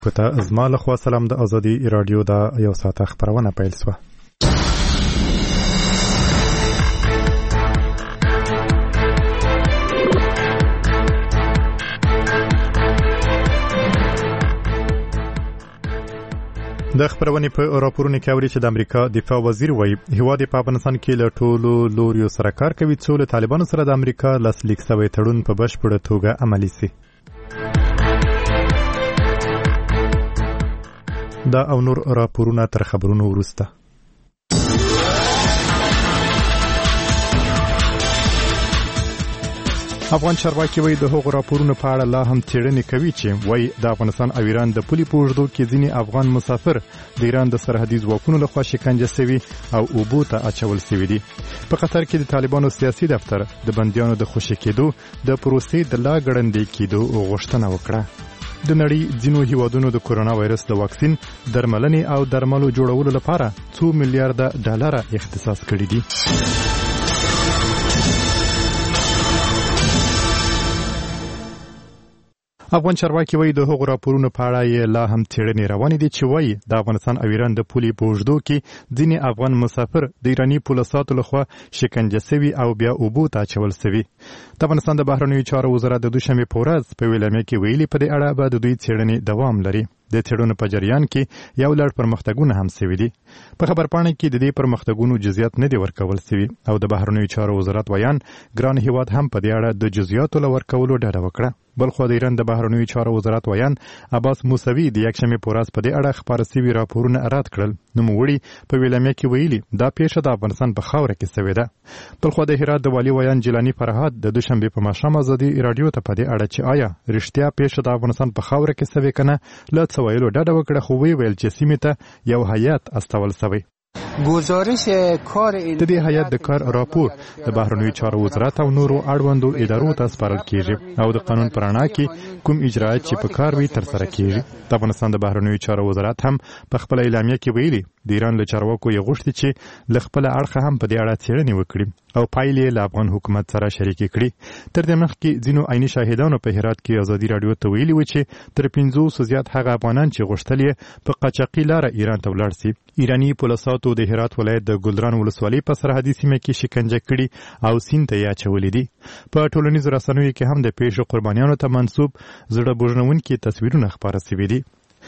کوته زما له خوا سلام د ازادي رادیو دا یو ساعت خبرونه پیل شوه. د خبرونې په راپورونو کې اوري چې د امریکا دفاع وزیر وایي هیواد په افغانستان کې له ټولو لوریو سره کار کوي څو له طالبانو سره د امریکا لاسلیک شوی تړون په بشپړه توګه عملي شي. دا او نور راپورونه تر خبرونو وروسته. افغان چارواکي وایي د هغو راپورونو په اړه لا هم څېړنې کوي چې وایي د افغانستان او ایران د پولې په اوږدو کې ځینې افغان مسافر د ایران د سرحدي ځواکونو لخوا شکنجه شوي او اوبو ته اچول شوي دي. په قطر کې د طالبانو سیاسي دفتر د بندیانو د خوشي کېدو د پروسې د لا ګړندې کېدو غوښتنه وکړه. د نړۍ ځینو هیوادونو د کورونا وایرس د واکسین درملنې او درملو جوړولو لپاره 2 میلیارډ ډالر اختصاص کړي دي. افغان چارواکي وایي د هغو راپورونو په اړه یې لا هم څېړنې روانې دي چې وایي د افغانستان او ایران د پولې په اوږدو کې ځینې افغان مسافر د ایراني پولساتو لخوا شکنجه شوي او بیا اوبو ته اچول شوي. د افغانستان د بهرنیو چارو وزارت د دوشنبې په ورځ په ویلامه کې ویلي په دې اړه به د دوی څېړنې دوام لري. د څېړنو په جریان کې یو لړ پرمختګونه هم شوي دي. په خبرپاڼه کې د دې پرمختګونو جزئیات نه دي ورکول شوي او د بهرنیو چارو وزارت ویان ګران هیواد هم په دې اړه د جزئیاتو له ورکولو ډډه وکړه. بلخو د ایران د بهرنیو چارو وزارت ویان عباس موسوي د یکشنبې په ورځ په دې اړه خپاره شوي راپورونه رد کړل. نوموړي په ویلامه کې ویلي دا پیښه د افغانستان په خاوره کې شوې ده. بلخو د هرات د والي ویان جیلانی فرهاد د دوشنبې په ماښام ازادي رادیو ته په دې اړه چې آیا رښتیا پیښه د افغانستان په خاوره کې شوې کنه له څه ویلو ډډه وکړه، خو ویل چې سیمې ته یو هیات استول شوی. گزارش کار د دې هیات د کار راپور د بهرنیو چارو وزارت او نورو اړوندو ادارو ته سپارل کیږي او د قانون پر رڼا کې کوم اجراات چې په کار وي تر سره کیږي. د افغانستان د بهرنیو چارو وزارت هم په خپل اعلامیه کې ویلي د ایران له چارواکو یې غوښتي چې له خپل اړخه هم په دې اړه څېړنې وکړي او پایلې له افغان حکومت سره شریکې کړي. تر دې مخکې ځینو عیني شاهدانو په هرات کې ازادي رادیو ته ویلي و چې تر 500 زیات هغه افغانان چې غوښتل یې په قاچاقي لاره ایران ته ولاړ شي ایراني پولیساتو د هرات ولایت د ګلران ولسوالۍ په سرحدي سیمه کې شکنجه کړي او سیند ته یې اچولي دي. په ټولنیزو رسنیو کې هم د پیښو قربانیانو ته منسوب زړه بوژنونکي تصویرونه خپاره شوي دي.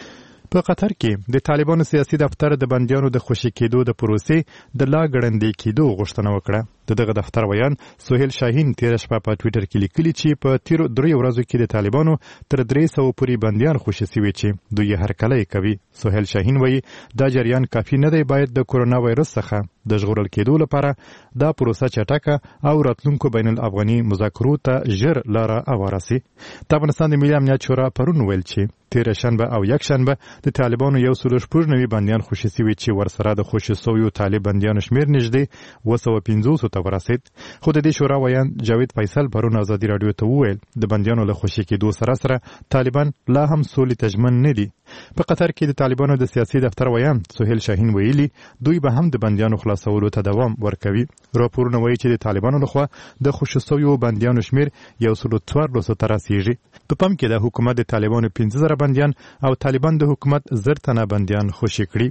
په قطر کې د طالبانو سیاسي دفتر د بندیانو د خوشي کېدو د پروسې د لا ګړندې کېدو غوښتنه وکړه. دغه دفتر ویان سهیل شاهین تیر شپه په ټویټر کې لیکلي چې په تیرو 3 ورځو کې د طالبانو تر 300 پورې بندیان خوشي شوي چې دوی هرکلی کوي. سهیل شاهین وایي دا جریان کافي نه دی، باید د کورونا وایرس څخه د ژغورل کېدو لپاره دا پروسه چټکه او راتلونکو بین الافغاني مذاکرو ته ژر لاره هواره شي. د افغانستان د ملي امنیت شورا پرون ویل چې تیر شنبه او یک شنبه د طالبانو 190 بندیان خوشي شوي چې ورسره د خوشي شویو طالب بندیانو شمیر نږدې 250 ته ورسید. خو د دې شورا ویان جاوید فیصل پرون ازادي رادیو ته وویل د بندیانو له خوشي کېدو سره طالبان لا هم سولې ته ژمن نه دي. په قطر کې د طالبانو د سیاسي دفتر ویان سهیل شاهین ویلي دوی به هم د بندیانو خلاصولو ته دوام ورکوي. راپورونه وایي چې د طالبانو لخوا د خوشي شویو بندیانو شمیر 114 ته رسیږي. په پام کې د حکومت د طالبانو 15000 بندیان او طالبان د حکومت 1000 تنه بندیان خوشي کړي.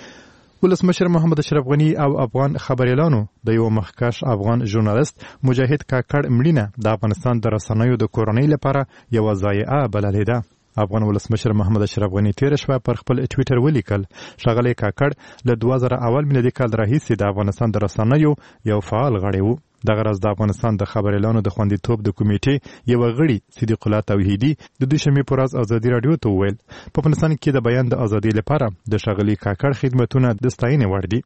ولسمشر محمد اشرف غنی او افغان خبريالانو د یو مخکښ افغان ژورنالیست مجاهد کاکړ مړینه د افغانستان د رسنیو د کورنۍ لپاره یو ضایعه بللې ده. افغان ولسمشر محمد اشرف غنی تیر شپه پر خپل ټویټر ولیکل ښاغلی کاکړ له 2001 میلادي کال راهیسې د افغانستان د رسنیو یو فعال غړی و. دغه راز د افغانستان د خبريالانو د خوندیتوب د کمیټې یو غړي صدیق الله توحیدي د دوشنبې په ورځ ازادي رادیو ته وویل په افغانستان کې د بیان د ازادۍ لپاره د ښاغلي کاکړ خدمتونه د ستاینې وړ دي.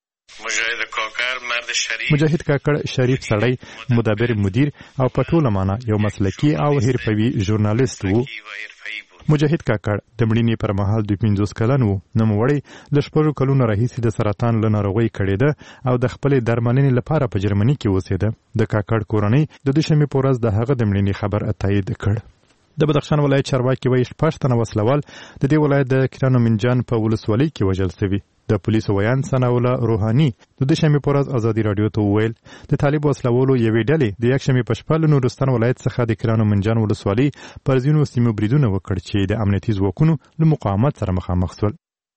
مجاهد کاکړ شریف سړی، مدبر مدیر او په ټوله معنا یو مسلکي او حرفوي ژورنالیست وو. مجاهد کاکړ د مړینې پر مهال د 50 کلن وو. نوموړی له 6 کلونو راهیسې د سرطان له ناروغۍ کړېده او د خپلې درملنې لپاره په جرمني کې اوسېده. د کاکړ کورنۍ د دوشنبې په ورځ د هغه د مړینې خبر تایید کړ. د بدخشان ولایت چارواکي وایي 6 تنه وسلوال د دې ولایت د کیرانو منجان په ولسوالۍ کې وژل شوي. د پولیسو ویان ثناءالله روحاني د دوشنبه په ورځ ازادي راډیو ته وویل د طالب وسلوالو یوې ډلې د یکشنبه په شپه له نورستان ولایت څخه د کرانو منجان ولسوالۍ پر ځینو سیمو بریدونه وکړ چې د امنیتي ځواکونو له مقاومت سره مخامخ شول.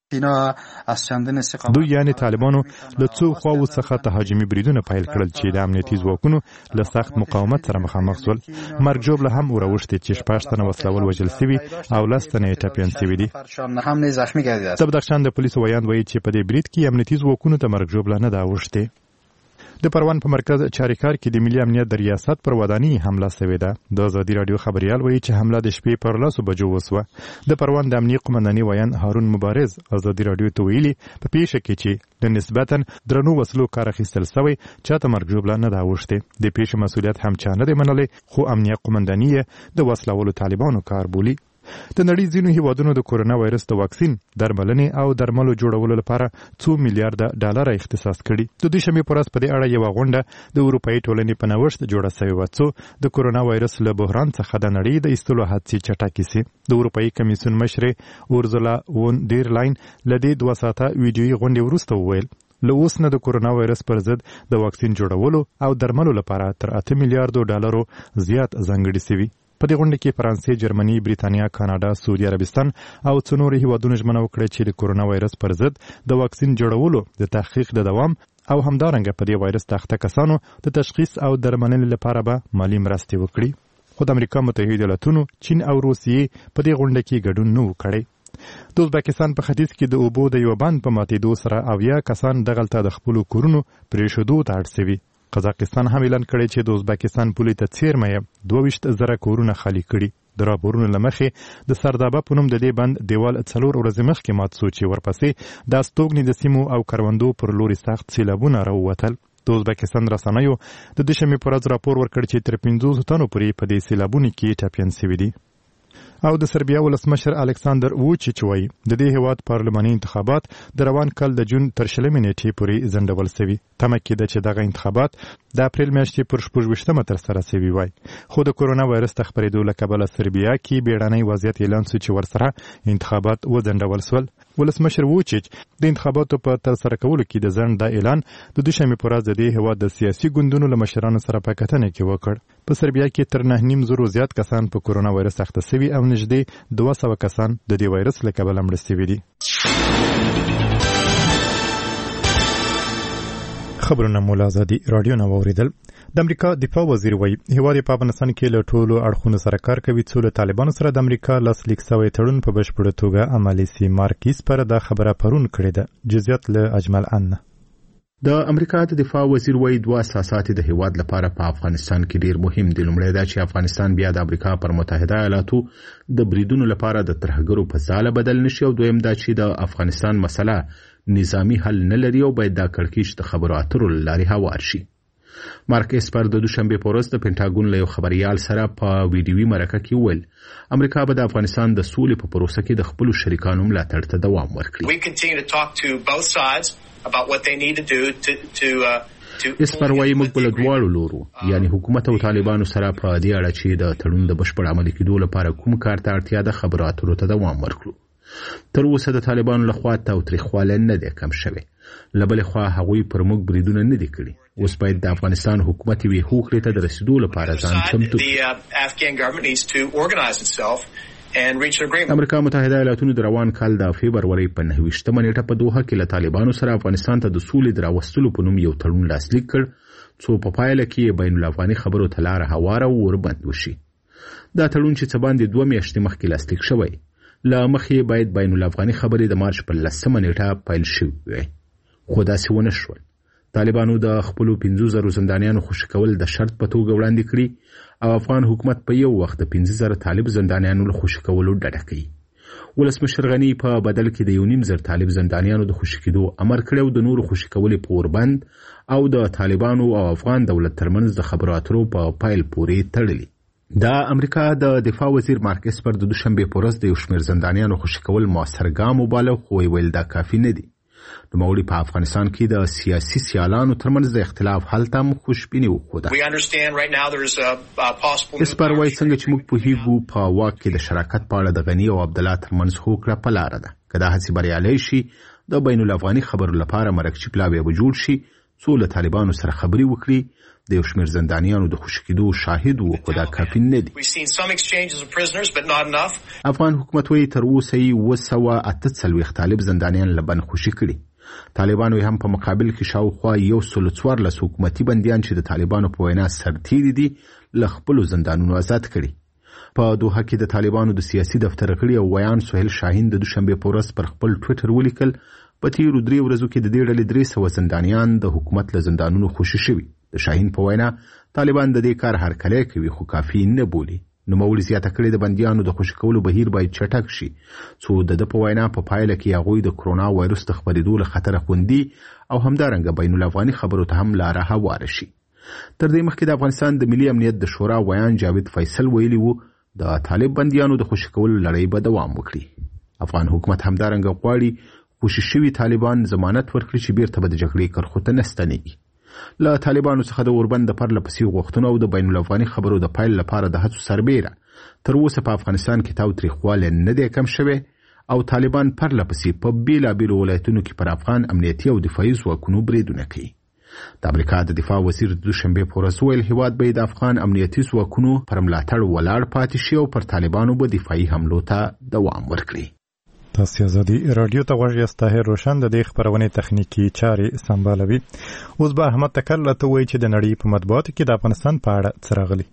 دوی یعنی طالبانو له څو خواو څخه تهاجمي بریدونه پیل کړل چې د امنیتي ځواکونو له سخت مقاومت سره مخامخ شول. مرګ ژوبله هم وراوښتې چې 16 تنه وسلوال وژل شوي او 10 تنه یې ټپیان شوي دي. د بدخشان د پولیسو ویان وایي چې په دې برید کې امنیتي ځواکونو ته مرګ ژوبله نه ده اوښتې. د پروان په مرکز چاریکار کې د ملي امنیت د ریاست پر ودانۍ حمله شوې ده. د ازادي راډیو خبريال وایي چې حمله د شپې پر 10 بجو وسوه. د پروان د امنیت قومنداني ویان هارون مبارز ازادي راډیو ته ویلي په پیښه کې چې د نسبتا درنو وسلو کار اخیستل شوی چاته مرګ ژوبله نه ده اوښتې. د پیښې مسؤلیت هم چا نه دی منلی، خو امنیت قومنداني د وسلوالو طالبانو کار بولي. د نړۍ ځینو هیوادونو د کورونا وایرس د واکسین درملنې او درملو جوړولو لپاره 2 میلیارډ ډالر اختصاص کړي. د دوشنبه په ورځ په دې اړه یو غونډه د اروپאי ټولنې په نوښت جوړه شوې و چې د کورونا وایرس له بحران څخه د نړۍ د ایستلو هڅې چټکې شي. د اروپאי کمیسیون مشر اورزولا وون ډیر لاین لدې 2 ساعته ویډیويي غونډه وروسته وویل له اوس نه د کورونا وایرس پر ضد د واکسین جوړولو او درملو لپاره تر 8 میلیارډ ډالر زیات ځانګړي شوي. په دې غونډه کې فرانسې، جرمني، بریتانیا، کاناډا، سعودي عربستان او څو نور هیوادونو ژمنه وکړه چې د کورونا وایرس پر ضد د واکسین جوړولو د تحقیق د دوام او همدارنګه په دې وایرس تخته کسانو د تشخیص او درملنې لپاره به مالی مرستې وکړي. خو د امریکا متحده ایالاتونو، چین او روسیې په دې غونډه کې ګډون نه وکړي. د ازبکستان په ختیځ کې د اوبو د یو بند په ماتېدو سره 80 کسان دغلته د خپلو کورونو پرېښودو ته اړ شوي. قزاقستان هم اعلان کړی چې د ازبکستان پولې ته څیرمه 22,000 کورونه خالی کړي. د راپورونو له مخې د سردابه په نوم د دې بند دیوال 4 ورځې مخکې مات شو چې ورپسې د استوګنې د سیمو او کروندو پر لوري سخت سیلابونه راووتل. د ازبکستان رسنیو د دوشنبه په ورځ راپور ورکړ چې تر 500 تنو پورې په دې سیلابونو کې ټپیان شوي دي. او د سربیا ولسمشر الکساندر ووچیچ وایي د دې هیواد پارلماني انتخابات د روان کال د جون تر 20 نیټې پورې ځنډول شوي. تمه کېده چې دغه انتخابات د اپریل میاشتې پر 28مه ترسره شوي وای، خو د کورونا وایرس د خپرېدو له کبله سربیا کې بیړنی وضعیت اعلان شو چې ورسره انتخابات وځنډول شول. ولسمشر ووچیچ د انتخاباتو په ترسره کولو کې د ځنډ د اعلان د دوشنبه په ورځ د دې هیواد د سیاسي ګوندونو له مشرانو سره په کتنه کې وکړ. په سربیا کې تر 9.5 زیات کسان په کورونا وایرس اخته شوي او نږدې 200 کسان د دې وایرس له کبله مړه شوي دي. خبرونه مولا ازادي راډیو نه واوریدل. د امریکا دفاع وزیر وایي هیواد په افغانستان کې له ټولو اړخونو سره کار کوي څو له طالبانو سره د امریکا لاسلیک شوی تړون په بشپړه توګه عملي سي. مارکیس پر دا خبره پرون کړې ده. جزئیات له اجمل ان. د امریکا د دفاع وزیر وایي 2 اساسات د هیواد لپاره په افغانستان کې ډیر مهم دي. لومړی دا چې افغانستان بیا د امریکا پر متحده ایالاتو د بریدونو لپاره د ترهګرو په ځاله بدل نشي، او دویم دا چې د افغانستان مسله نظامی حل نه لري او باید دا کړکېچ د خبرو اترو له لارې هوار شي. مارک اسپر د دوشنبه په ورځ د پینټاګون له یو خبريال سره په ویډیوي مرکه کې وویل امریکا به د افغانستان د سولې په پروسه کې د خپل شریکانو ملاتړ ته دوام ورکړي. اسپر وايي موږ په دواړو لورو یعنی حکومت او طالبانو سره په دې اړه چې د تړون د بشپړ عملي کېدو لپاره کوم کار ته اړتیا ده خبرو اترو ته دوام ورکړو. تر اوسه د طالبانو لخوا تاوتریخوالی نه دی کم شوی، له بلې خوا هغوی پر موږ بریدونه نه دي کړي. اوس باید د افغانستان حکومت یوې هوکړې ته د رسیدو لپاره ځان چمتو. امریکا متحده ایالاتونو د روان کال د فبروري په 29مه نیټه په دوحه کې له طالبانو سره افغانستان ته د سولې د راوستلو په نوم یو تړون لاسلیک کړ، څو په پایله کې بین الافغاني خبرو ته لاره هواره وربند وشي. دا تړون چې څه باندې 2 میاشتې مخکې لاسلیک شوی، له مخې باید بین الافغاني خبرې د مارچ په 10مه نیټه پیل شوې وي، خو داسې ونه شول. طالبانو د خپل 15,000 زندانیانو خوشي کول د شرط په توګه وړاندې کړی او افغان حکومت په یو وخت د 15,000 طالب زندانیانو له خوشي کولو ډډه کوي. ولسمشر غنی په بدل کې د 1.5 طالب زندانیانو د خوشي کېدو امر کړی او د نورو خوشي کولو په وربند او د طالبانو او افغان دولت ترمنځ د خبرو اترو په پایل پورې تړلی. د امریکا د دفاع وزیر مارک اسپر د دوشنبه په ورځ د یو شمېر زندانیانو خوشي کول موثر ګام وباله، خو ویل دا کافي نه دي. نوموړي په افغانستان کې د سیاسي سیالانو ترمنځ د اختلاف حل ته خوشبیني وښوده. اسپر وايي څنګه چې موږ پوهیږو په واک کې د شراکت په اړه د غنی او عبدالله ترمنځ هوکړه په لاره ده. که دا هڅې بریالۍ شي د بین الافغاني خبرو لپاره مرکچی پلاوی به جوړ شي څو له طالبانو سره خبري وکړي د یو شمېر زندانیانو د خوشي کېدو شاهد وو خو دا کافي نه دي. افغان حکومت وایي تر اوسه یې 248 طالب زندانیان له بند خوشي کړي. طالبانو هم په مقابل کې شاوخوا 114 حکومتي بندیان چې د طالبانو په وینا سرتیري دي له خپلو زندانونو آزاد کړي. په دوحه کې د طالبانو د سیاسي دفتر غړي او ویان سهیل شاهین د دوشنبه په ورځ پر خپل ټویټر ولیکل په تیرو 3 ورځو کې د دې ډلې 300 زندانیان د حکومت له زندانونو خوشي شوي. د شاهین په وینا طالبان د دې کار هرکلی کوي خو کافي نه بولي. نوموړي زیاته کړې د بندیانو د خوشي کولو بهیر باید چټک شي څو د په وینا په پایله کې هغوی د کرونا وایرس د خپرېدو له خطره خوندي او همدارنګه بین الافغاني خبرو ته هم لاره هواره شي. تر دې مخکې د افغانستان د ملي امنیت د شورا ویان جاوید فیصل ویلي وو د طالب بندیانو د خوشي کولو لړۍ به دوام وکړي. افغان حکومت همدارنګه غواړي خوشي شوي طالبان ضمانت ورکړي چې بیرته به د جګړې کرښو ته نه ستنېږي. له طالبانو څخه د اوربند د پرله پسې غوښتنو او د بین الافغاني خبرو د پایل لپاره د هڅو سربیره تر اوسه په افغانستان کې تاوتریخوالی نه دی کم شوی او طالبان پرله پسې په بیلابیلو ولایتونو کې پر افغان امنیتي او دفاعي ځواکونو بریدونه کوي. د امریکا د دفاع وزیر د دوشنبه په ورځ ویل هیواد به د افغان امنیتي ځواکونو پر ملاتړ ولاړ پاتې شي او پر طالبانو به دفاعي حملو ته دوام ورکړي. تاسو ازادي رادیو ته غوږ یاست. طاهر روشن د دې خبرونې تخنیکی چارې سمبالوي. اوس به احمد تکل ته وایي چې د نړۍ په مطبوعاتو کې د افغانستان په اړه څه راغلي.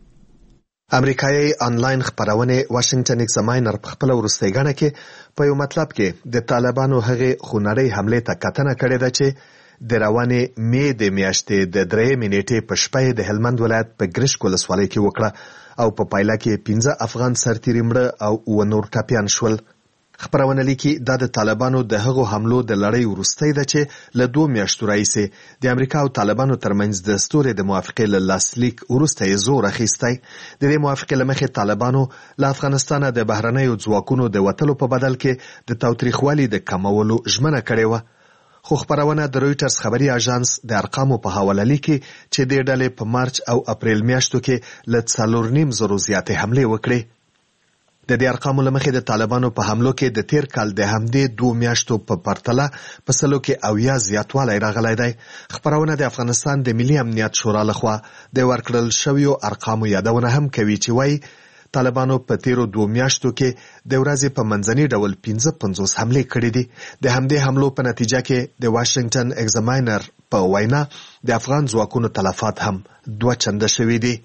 امریکایي آنلاین خبرونه واشنگټن ایگزاماینر په خپل وروستۍ غاڼه کې په یو مطلب کې د طالبانو هغه خونړۍ حمله ته کتنه کړې ده چې د روانې مې د میاشتې د 3 نیټې په شپه د هلمند ولایت په ګرشک ولسوالۍ کې وکړه او په پایله کې 15 افغان سرتیري مړه او 9 نور ټپیان شول. خبرونه لیکي دا د طالبانو د هغو حملو د لړۍ وروستۍ ده چې له 2 میاشتو راهیسې د امریکا او طالبانو ترمنځ د ستوري د موافقې له لاسلیک وروسته یې زور اخیستی. د دې موافقې له مخې طالبانو له افغانستانه د بهرنیو ځواکونو د وتلو په بدل کې د تاوتریخوالي د کمولو ژمنه کړې وه. خو خبرونه د رویټرز خبري اژانس د ارقامو په حواله لیکي چې د ډلې په مارچ او اپریل میاشتو کې له 4.5 زرو زیاتې حملې وکړې. د دې ارقامو لمخې د طالبانو په حملو کې د تیر کال د همدې 2 میاشتو په پرتله په سلو کې 80 زیاتوالی راغلی دی. خبرونه د افغانستان د ملي امنیت شورا لخوا د ورکړل شویو ارقامو یادونه هم کوي چې وایي طالبانو په تیرو 2 میاشتو کې د ورځې په منځني ډول 55 حملې کړې دي. د همدې حملو په نتیجه کې د واشنگټن ایگزاماینر په وینا د افغان ځواکونو تلفات هم 2 چنده شوي دي.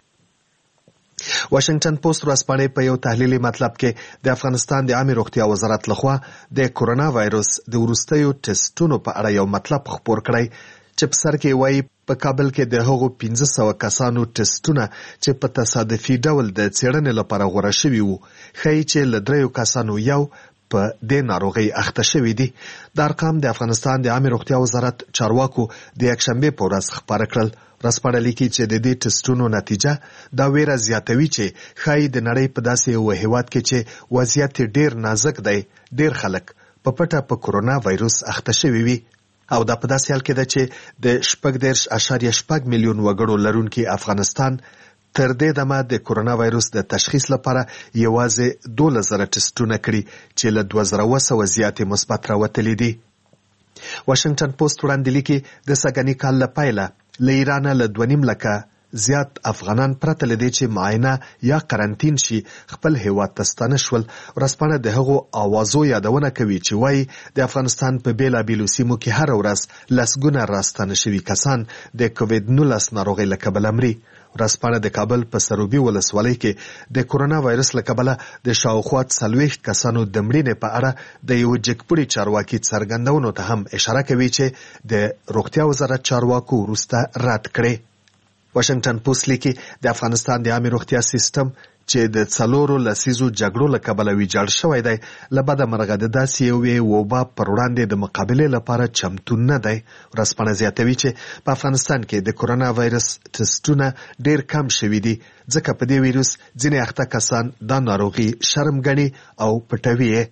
واشنگټن پوسټ ورځپاڼې په یو تحلیلي مطلب کې د افغانستان د عامه روغتیا وزارت لخوا د کرونا وایرس د وروستیو ټیسټونو په اړه یو مطلب خپور کړی چې په سر کې وایي په کابل کې د هغو 1500 کسانو ټیسټونه چې په تصادفي ډول د څېړنې لپاره غوره شوي وو ښایي چې له 3 کسانو یو په دې ناروغۍ اخته شوي دي. د ارقام د افغانستان د عامه روغتیا وزارت چارواکو د یکشنبه په ورځ خبره کړل. رسپاړه لیکي چې د دې ټیسټونو نتیجه دا ویره زیاتوي چې ښایي د نړۍ په داسې یو هیواد کې چې وضعیت ډیر نازک دی ډیر خلک په پټه په کرونا وایرس اخته شوي وي او دا په داسې حال کې ده چې د 14.8 میلیون وګړو لرونکي افغانستان تر دې دمه د کرونا وایرس د تشخیص لپاره یوازې 12,000 ټیسټونه کړي چې له 2,200 زیاتې مثبت راوتلي دي. واشنگټن پوسټ وړاندې لیکي د سږني کال له پیله له ایرانه له 2.5 لکه زیات افغانان پرته لدی چې معاینه یا قرنطین شي خپل هیواد ته ستانه شول. ورځپاڼه د هغو اوازو یادونه کوي چې وایي د افغانستان په بیلابیلو سیمو کې هر ورځ لسګونه راستانه شوي کسان د کووید 19 ناروغۍ له کبله مري. ورځپاڼه د کابل په سروبي ولسوالۍ کې د کرونا وایرس له کبله د شاوخوا 40 کسانو د مړینې په اړه د یو جګپوړي چارواکي څرګندونو ته هم اشاره کوي چې د روغتیا وزارت چارواکو وروسته رد کړي. واشنگټن پوسټ لیکي د افغانستان د عامه روغتیا سیستم چې د 4 لسیزو جګړو له کبله ویجاړ شوی دی له بده مرغه د داسې یوې وبا پر وړاندې د مقابلې لپاره چمتو نه دی. ورځپاڼه زیاتوي چې په افغانستان کې د کرونا وایرس ټیسټونه ډیر کم شوي دي ځکه په دې ویروس ځینې اخته کسان دا ناروغي شرم ګڼي او پټوي یې.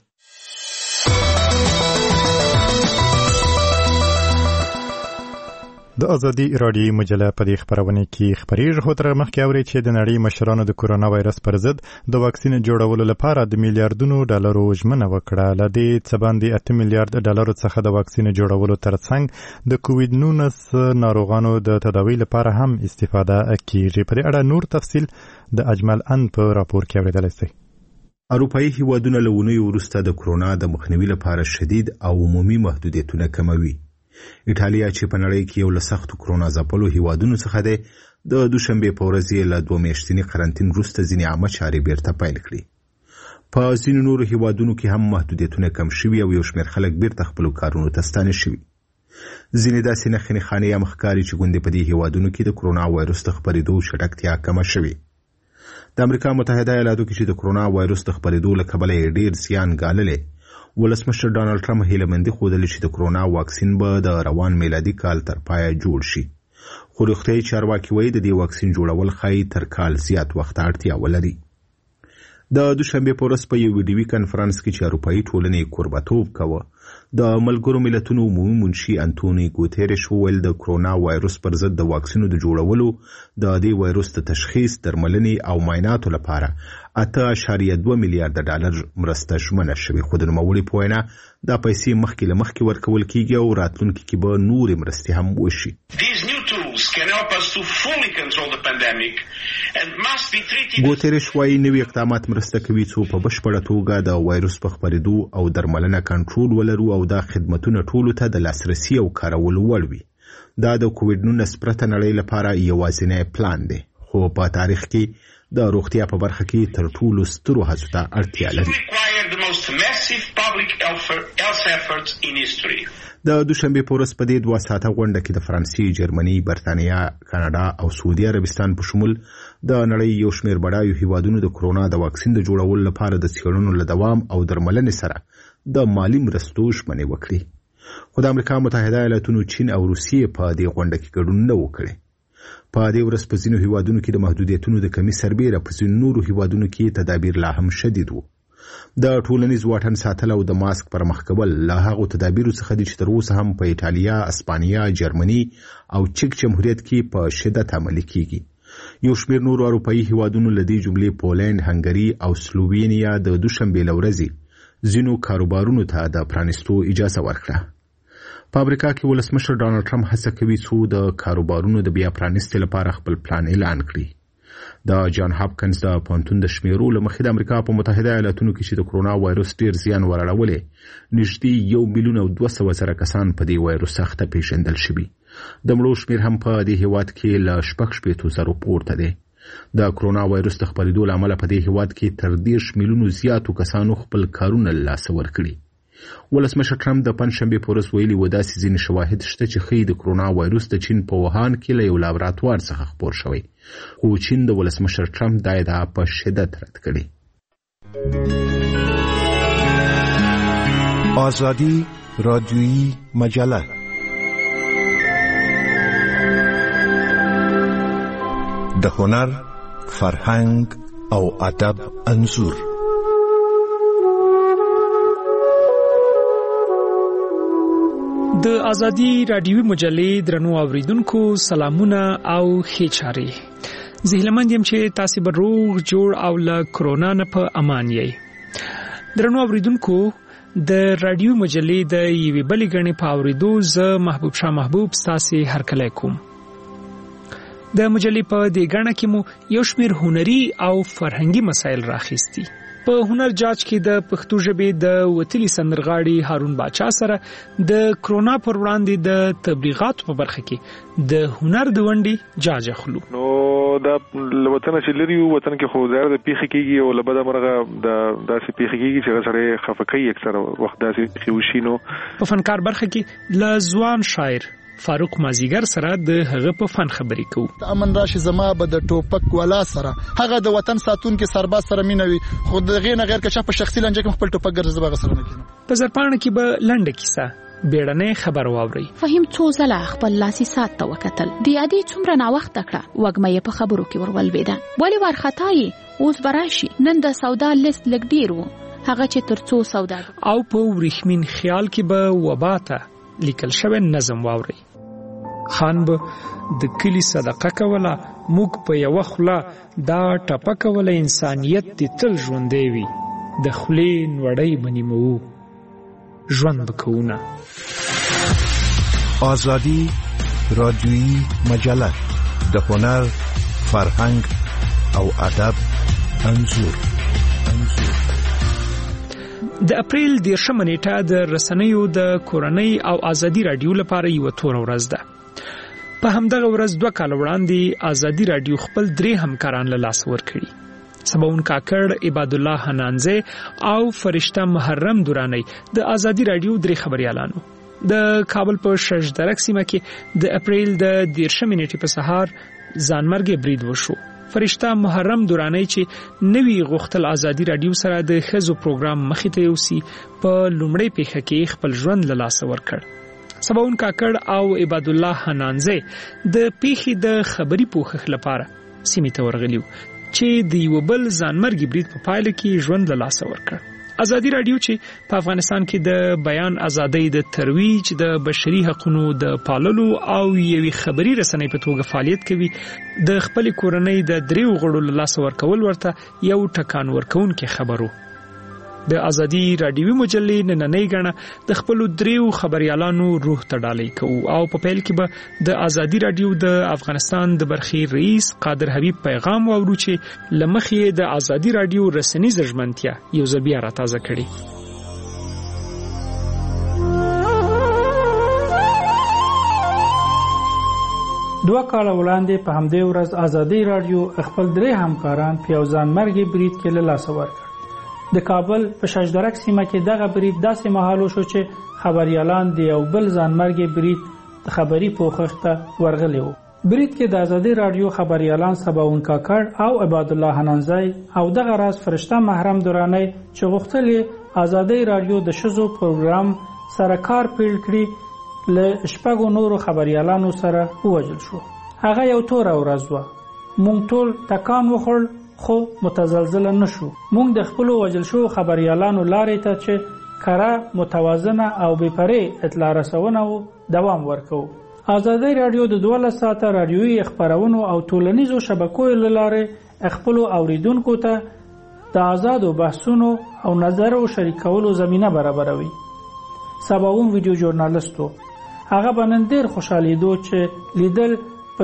د ازادي رادیوي مجله په دې خبرونه کې خبرېږي خو تر مخکې اوري چې د نړۍ مشرانو د کورونا وایرس پر ضد د واکسین جوړولو لپاره د میلیارډونو ډالرو ژمنه وکړه. له دې څه باندې 8 میلیارډ ډالرو څخه د واکسین جوړولو ترڅنګ د کووډ 19 ناروغانو د تداوی لپاره هم استفاده کیږي. په دې اړه نور تفصیل د اجمل ان په راپور کې اوریدل شي. اروپایي هیوادونه له ونیو وروسته د کورونا د مخنیوي لپاره شدید او عمومي محدودیتونه کموي. ایټالیا چې په نړۍ کې یو له سختو کورونا ځپلو هیوادونو څخه دی، د دوشنبه په ورځ یې له 2 میاشتني قرنطین وروسته ځینې عامه چارې بیرته پیل کړې. په ځینو نورو هیوادونو کې هم محدودیتونه کم شوي او یو شمېر خلک بیرته خپلو کارونو ته ستانه شوي. ځینې داسې نښې نښانې هم ښکاري چې ګوندې په دې هیوادونو کې د کورونا وایرس د خپرېدو چټکتیا کمه شوې. د امریکا متحده ایالاتو کې چې د کورونا وایرس د خپرېدو له کبله یې ډېر زیان ګاللی، ولسمشر ډانلډ ټرمپ هیلهمندي ښودلې چې د کورونا واکسین به د روان میلادي کال تر پایه جوړ شي. خو روغتیایي چارواکي وایي د دې واکسین جوړول ښایي تر کال زیات وخت اړتیا ولري. د دوشنبه په ورځ په یو ویډیوي کنفرانس کې چې اروپایي ټولنې کوربتوب کوه، د ملګرو ملتونو عمومي منشي انټونی ګوتریش وویل د کورونا وایرس پر ضد د واکسینو د جوړولو د دې وایرس د تشخیص، درملنې او معایناتو لپاره 8.2 میلیارډ ډالر مرسته ژمنه شوې. خو د نوموړي په وینا دا پیسې مخکې له مخکې ورکول کیږي او راتلونکي کې به نورې مرستې هم وشي. ګوتریش وایي نوي اقدامات مرسته کوي څو په بشپړه توګه د وایرس په خپرېدو او درملنه کنټرول ولرو او دا خدمتونه ټولو ته د لاسرسي او کارولو وړ وي. دا د کووډ 19 پرته نړۍ لپاره یوازینی پلان دی، خو په تاریخ کې د روغتیا په برخه کې تر ټولو سترو هڅو ته اړتیا لري. د دوشنبه په ورځ په دې 2 ساعته غونډه کې د فرانسې، جرمني، برتانیا، کاناډا او سعودي عربستان په شمول د نړۍ یو شمېر بډایو هیوادونو د کورونا د واکسین د جوړولو لپاره د څېړنو له دوام او درملنې سره د مالی مرستو ژمنې وکړي. خو د امریکا متحده ایالاتونو، چین او روسیې په دې غونډه کې ګډون نه وکړي. په دې ورځ په ځینو هیوادونو کې د محدودیتونو د کمی سربیره په ځینو نورو هیوادونو کې تدابیر لا هم شدید وو. د ټولنیز واټن ساتل او د ماسک پر مخ کول له هغو تدابیرو څخه دي چې تر اوسه هم په ایټالیا، اسپانیا، جرمني او چک جمهوریت کې په شدت عملي کیږي. یو شمېر نورو اروپایي هیوادونو له دې جملې پولند، هنګري او سلووینیا د دوشنبه له ورځې ځینو کاروبارونو ته د پرانیستو اجازه ورکړه. په امریکا کې ولسمشر ډانلډ ټرمپ هڅه کوي څو د کاروبارونو د بیا پرانیستې لپاره خپل پلان اعلان کړي. د جان هاپکنز د پوهنتون د شمیرو له مخې د امریکا په متحده ایالاتونو کې چې د کورونا وایرس ډېر زیان وراړولی، نږدې 1,200,000 کسان په دې وایرس سخته پیژندل شوي. د مړو شمیر هم په دې هیواد کې له 6,000 پورته دی. د کورونا وایرس د خپرېدو له امله په دې هیواد کې تر 10 میلیونو زیاتو کسانو خپل کارونه له لاسه ورکړي. ولسمشر ټرمپ د پنځشنبې په ورځ ویلي و داسې ځینې شواهد شته چې ښیي د کورونا وایرس د چین په ووهان کې له یو لابراتوار څخه خپور شوی، خو چین د ولسمشر ټرمپ دا ادعا په شدت رد کړې. آزادی رادیویی مجله د هنر، فرهنګ او ادب انځور. د ازادي رادیوي مجلې درنو اوریدونکو سلامونه او ښې چارې. زه هیلهمند یم چې تاسو به روغ جوړ او له کرونا نه په امان یې. درنو اوریدونکو د رادیو مجلې د یوې بلې غړي په اوریدو زه محبوب شاه محبوب تاسو هرکلی کوم. د مجلې په دې غړي کې مو یو شمېر هنري او فرهنګي مسایل راخېستي. په هنر جاج کې د پښتو ژبې د وتلي سندرغاړي هارون باچا سره د کرونا پر وړاندې د تبلیغاتو په برخه کې د هنر د ونډې جاج اخلو. نو دا وطن چې لري وطن کې خو زیات د پیخي کېږي او لبدا مرغه د داسې پیخي کېږي چې سره خفقي اکثر وخت داسې خيوشینو. په فنکار برخه کې لزوان شاعر فاروق مازیګر سره د هغه په فن خبرې کوو. امن راشي زما به د ټوپک ولا سره هغه د وطن ساتونکو سرباز سره مينوي، خو د غینه غیر کچا په شخصي لنجه کې خپل ټوپک ګرځي بغه سره نه کینو. په زرپانه کې به لنډه کیسه بیړنۍ خبر واوري. فهم څو زله خپل لاسي سات ته وکتل. د عادي څومره نا وخت کړه وګمې په خبرو کې ورولويده. ولی ورختای اوس براشي نن د سودا لیست لګ ډیر وو، هغه چې ترڅو سودا او په ورېخمین خیال کې به وباته لیکل شوی نظم واوري. خان به د کلی صدقه کوله، موږ په یو خله دا ټپه کوله انسانیت دې تل ژوندی وي، د خولې نوړی بنیمو ژوند بکوونه. آزادی رادیویی مجله د هنر، فرهنګ او ادب انځور. د اپریل 10 نیټه د رسنیو د کورنۍ او ازادي رادیو لپاره یو تور ورځ ده. په همدغه ورځ 2 کال وړاندې ازادي رادیو خپل 3 همکاران له لاس ورکړي. سباون کاکړ، عباد الله حنانزه او فرشته محرم دورانی د ازادي رادیو 3 خبريالانو د کابل په شجدرک سیمه کې د اپریل د 10 نیټې په سهار ځانمرګ برید وشو. فرشته محرم دورانی چې نوی غختل ازادي رادیو سره د خزو پروګرام مخې ته یوسي په لومړی پیښه کې خپل ژوند له لاس ورکړ. سباون کاکړ او عباد الله حنانزه د پیښې د خبري پوښښ لپاره سیمه ته ورغلیو چې د یو بل ځانمرګ برید په پایله کې ژوند له لاس ورکړ. ازادي رادیو چې په افغانستان کې د بیان ازادۍ د ترویج، د بشري حقوقو د پاللو او یوې خبري رسنۍ په توګه فعالیت کوي، د خپل کورنۍ د 3 غړو له لاس ورکول ورته یو ټکان ورکونکي خبرو. د ازادي رادیوي مجلې نننۍ غاڼه د خپل 3 خبريالانو روح ته ډالۍ کوي او په پیل کې به د ازادي رادیو د افغانستان د برخې رئیس قادر حبیب پیغام واورو چې لمخې د ازادي رادیو رسنۍ ځژمنتیا یو ځل بیا راتازه کړي. 2 کال وړاندې په همدې ورځ ازادي رادیو خپل 3 همکاران په یو ځانمرګي برید کې له لاس ورکړ. د کابل په شجدرک سیمه کې دغه برید داسې مهالو شو چې خبريالان د یو بل ځانمرګي برید خبري پوښښ ته ورغلي وو. برید کې د ازادي رادیو خبريالان سباون کاکړ او عباد الله حنانزه او دغه راز فرشته محرم دورانی چې غوښتل ازادي رادیو د شذو پروګرام سره کار پیل کړي له شپږو نورو خبريالانو سره ووجل شو. هغه یو تور ورځ و. مونږ ټول تکان وخوړ خو متزلزل نشو. مونږ د خپل وجل شو خبريالانو لارې ته چې کره متوازنه او بې پرې اطلاع رسونه دوام ورکو. ازادي رادیو د 12 ساعته رادیوي خبرونو او ټولنیزو شبکو لاره خپل اوریدونکو ته د آزادو بحثونو او نظرو شریکولو زمينه برابروي. سباون ویډیو ژورنالیستو هغه باندې ډېر خوشاله دي چې لیدل په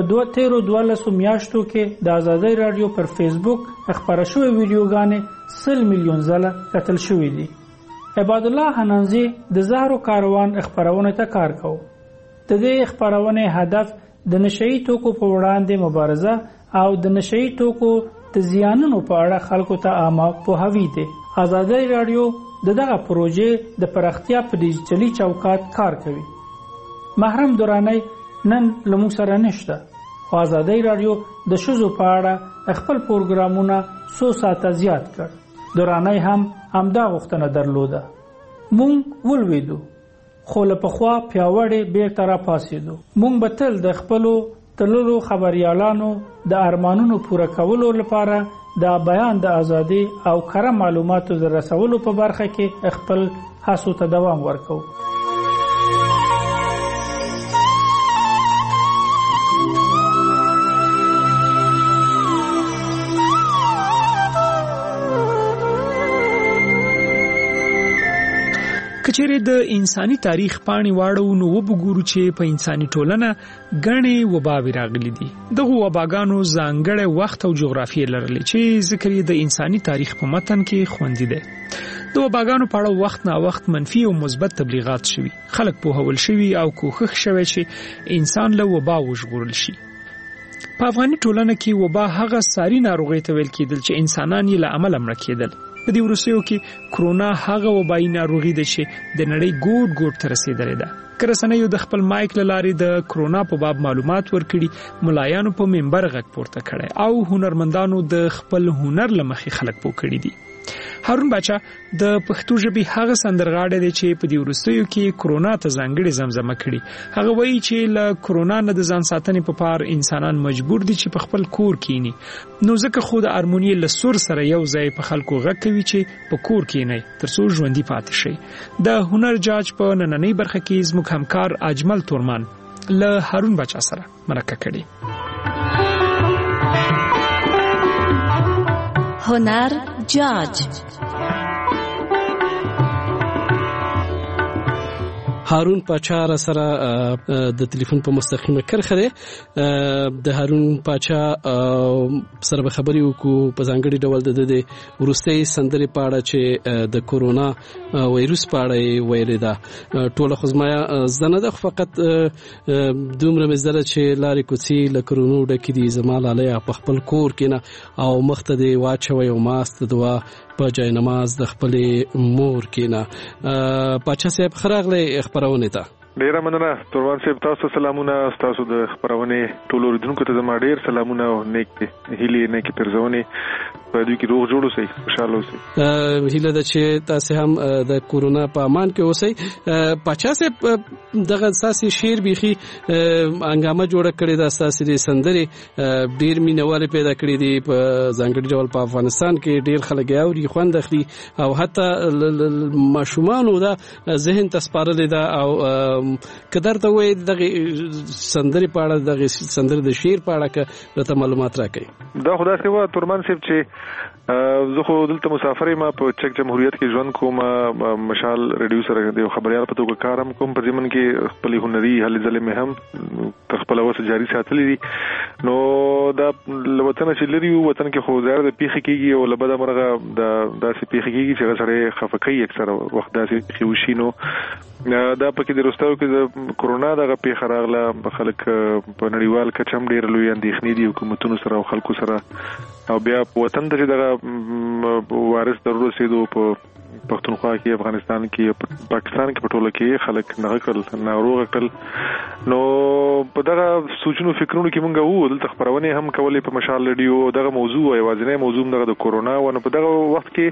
12 میاشتو کې د ازادي رادیو پر فیسبوک خبره شوې ویډیوګانې 100 میلیون ځله کتل شوې دي. عباد الله حنانزه د زهرو کاروان خبرونه ته کار کوي. د دې خبرونه هدف د نشئی توکو په وړاندې مبارزه او د نشئی توکو د زیانونو په اړه خلکو ته عامه پوهاوی دي. ازادي رادیو دغه پروژې د پراختیا په ډیجیټلي چوکاټ کار کوي. محرم دورانی نن لمو سره نشته. ازادي رادیو د شذو په اړه خپل پروګرامونه 100 ساعته زیات کړ. دورانی هم همدا غوښتنه درلوده. مونږ ولویدو خو له پخوا پیاوړې بیرته را پاسېدو. مونږ به تل د خپلو تللو خبريالانو د ارمانونو پوره کولو لپاره د بیان د ازادي او کره معلوماتو د رسولو په برخه کې خپل هڅو ته دوام ورکو. کچېره د انساني تاریخ پاڼې واړو نو وګورو چې په انساني ټولنه غني وباوی راغلي دي. دغه وباګانو ځانګړی وخت او جغرافیه لرلې چې ذکر یې د انساني تاریخ په متن کې خوندې ده. د وباګانو په اړه وخت نا وخت منفي او مثبت تبلیغات شوي. خلک په هول شوي او کوښښ شوي چې انسان له وبا وژغورل شي. په افغاني ټولنه کې وبا هغه ساري ناروغي ته ویل کېدل چې انسانان یې له عمله مړه کېدل. په دې وروستیو کې کرونا هغه وبایي ناروغي ده چې د نړۍ ګوټ ته رسیدلې ده. کرسنیو د خپل مایک لارې د کرونا په باب معلومات ورکړي، ملایانو په منبر غږ پورته کړي او هنرمندانو د خپل هنر لمخې خلک پوکړي دي. هارون بچا د پښتو ژبې هغه سندرغاړی دی چې په دې وروستیو کې کرونا ته ځانګړې زمزمه کړي. هغه وایي چې له کرونا نه د ځان ساتنې په پار انسانان مجبور دي چې په خپل کور کېني. نو ځکه خو د هارمونی له سور سره یو ځای په خلکو غږ کوي چې په کور کېنئ ترڅو ژوندۍ پاتې شئ. د هنر جاج په نننۍ برخه کې زموږ همکار اجمل تورمان له هارون بچا سره مرکه کړي. هنر جاج هارون پاچا را سره د ټلیفون په مستقیمه کرخه ده. د هارون پاچا سره به خبري وکړو په ځانګړي ډول د ورستۍ سندري پاړه چې د کورونا وایروس پاړه ویلې ده. ټوله خزمایا زنه ده فقط دومره مزره چې لارې کوڅې له کورونو ډکې دي. زمال علی په خپل کور کې نه او مخته دی واچوي او ماست دوا په جای نماز د خپل مور کې نه. پاچا صاحب خراغله خبرونه ته ډیره مننه. تورمان صاحب تاسو سلامونه. تاسو د خبرونه ټولو اوریدونکو ته زما ډیر سلامونه او نیک هیله نیک پرځونه په دې کې روغ جوړ اوسئ، خوشاله اوسئ. هیله ده چې تاسو هم د کورونا په امان کې اوسئ. پاچا صاحب دغه اساسي شعر بيخي انګامه جوړه کړې ده. اساسي سندري ډیر مینوال پیدا کړې دي په ځانګړي ډول په افغانستان کې ډیر خلک اوري خوند اخلي او حتی ماشومان دا ذهن تسپارل ده او کدر ته وې دغه سندري پاړه دغه سندري د شعر پاړه کې راته معلومات راکړي. دا خدای ته و تورمان صاحب چې زه خو دلته مسافر ما په چک جمهوریت کې ژوند کوم. مشال ریډیو سره د خبريال په توګه کارم کوم. په ځمن کې خپل هنري هلې ځلې مې هم خپل اوسه جاري ساتلې دي. نو دا وطن چې لري وطن کې خو زیات د پیخ کېږي او لبدا مرغه داسې پیخ کېږي چې سره خفقې اکثر وخت داسې خوشي. نو دا پکې د روستاو کې د کورونا دغه پیخ راغله. خلک په نړیوال کچم ډېر لوی اندېښنې دي حکومتونو سره او خلکو سره. او بیا وطن ته دغه وارث ضرورت سیدو په پښتونخوا کې افغانستان کې پاکستان کې په ټوله کې خلک نغکل ناروغ کل. نو په دغه سوچونو فکرونو کې مونږ وو دلته خبرونه هم کولې په مشال ریډیو. دغه موضوع ایوازنه موضوع دغه د کورونا ونه په دغه وخت کې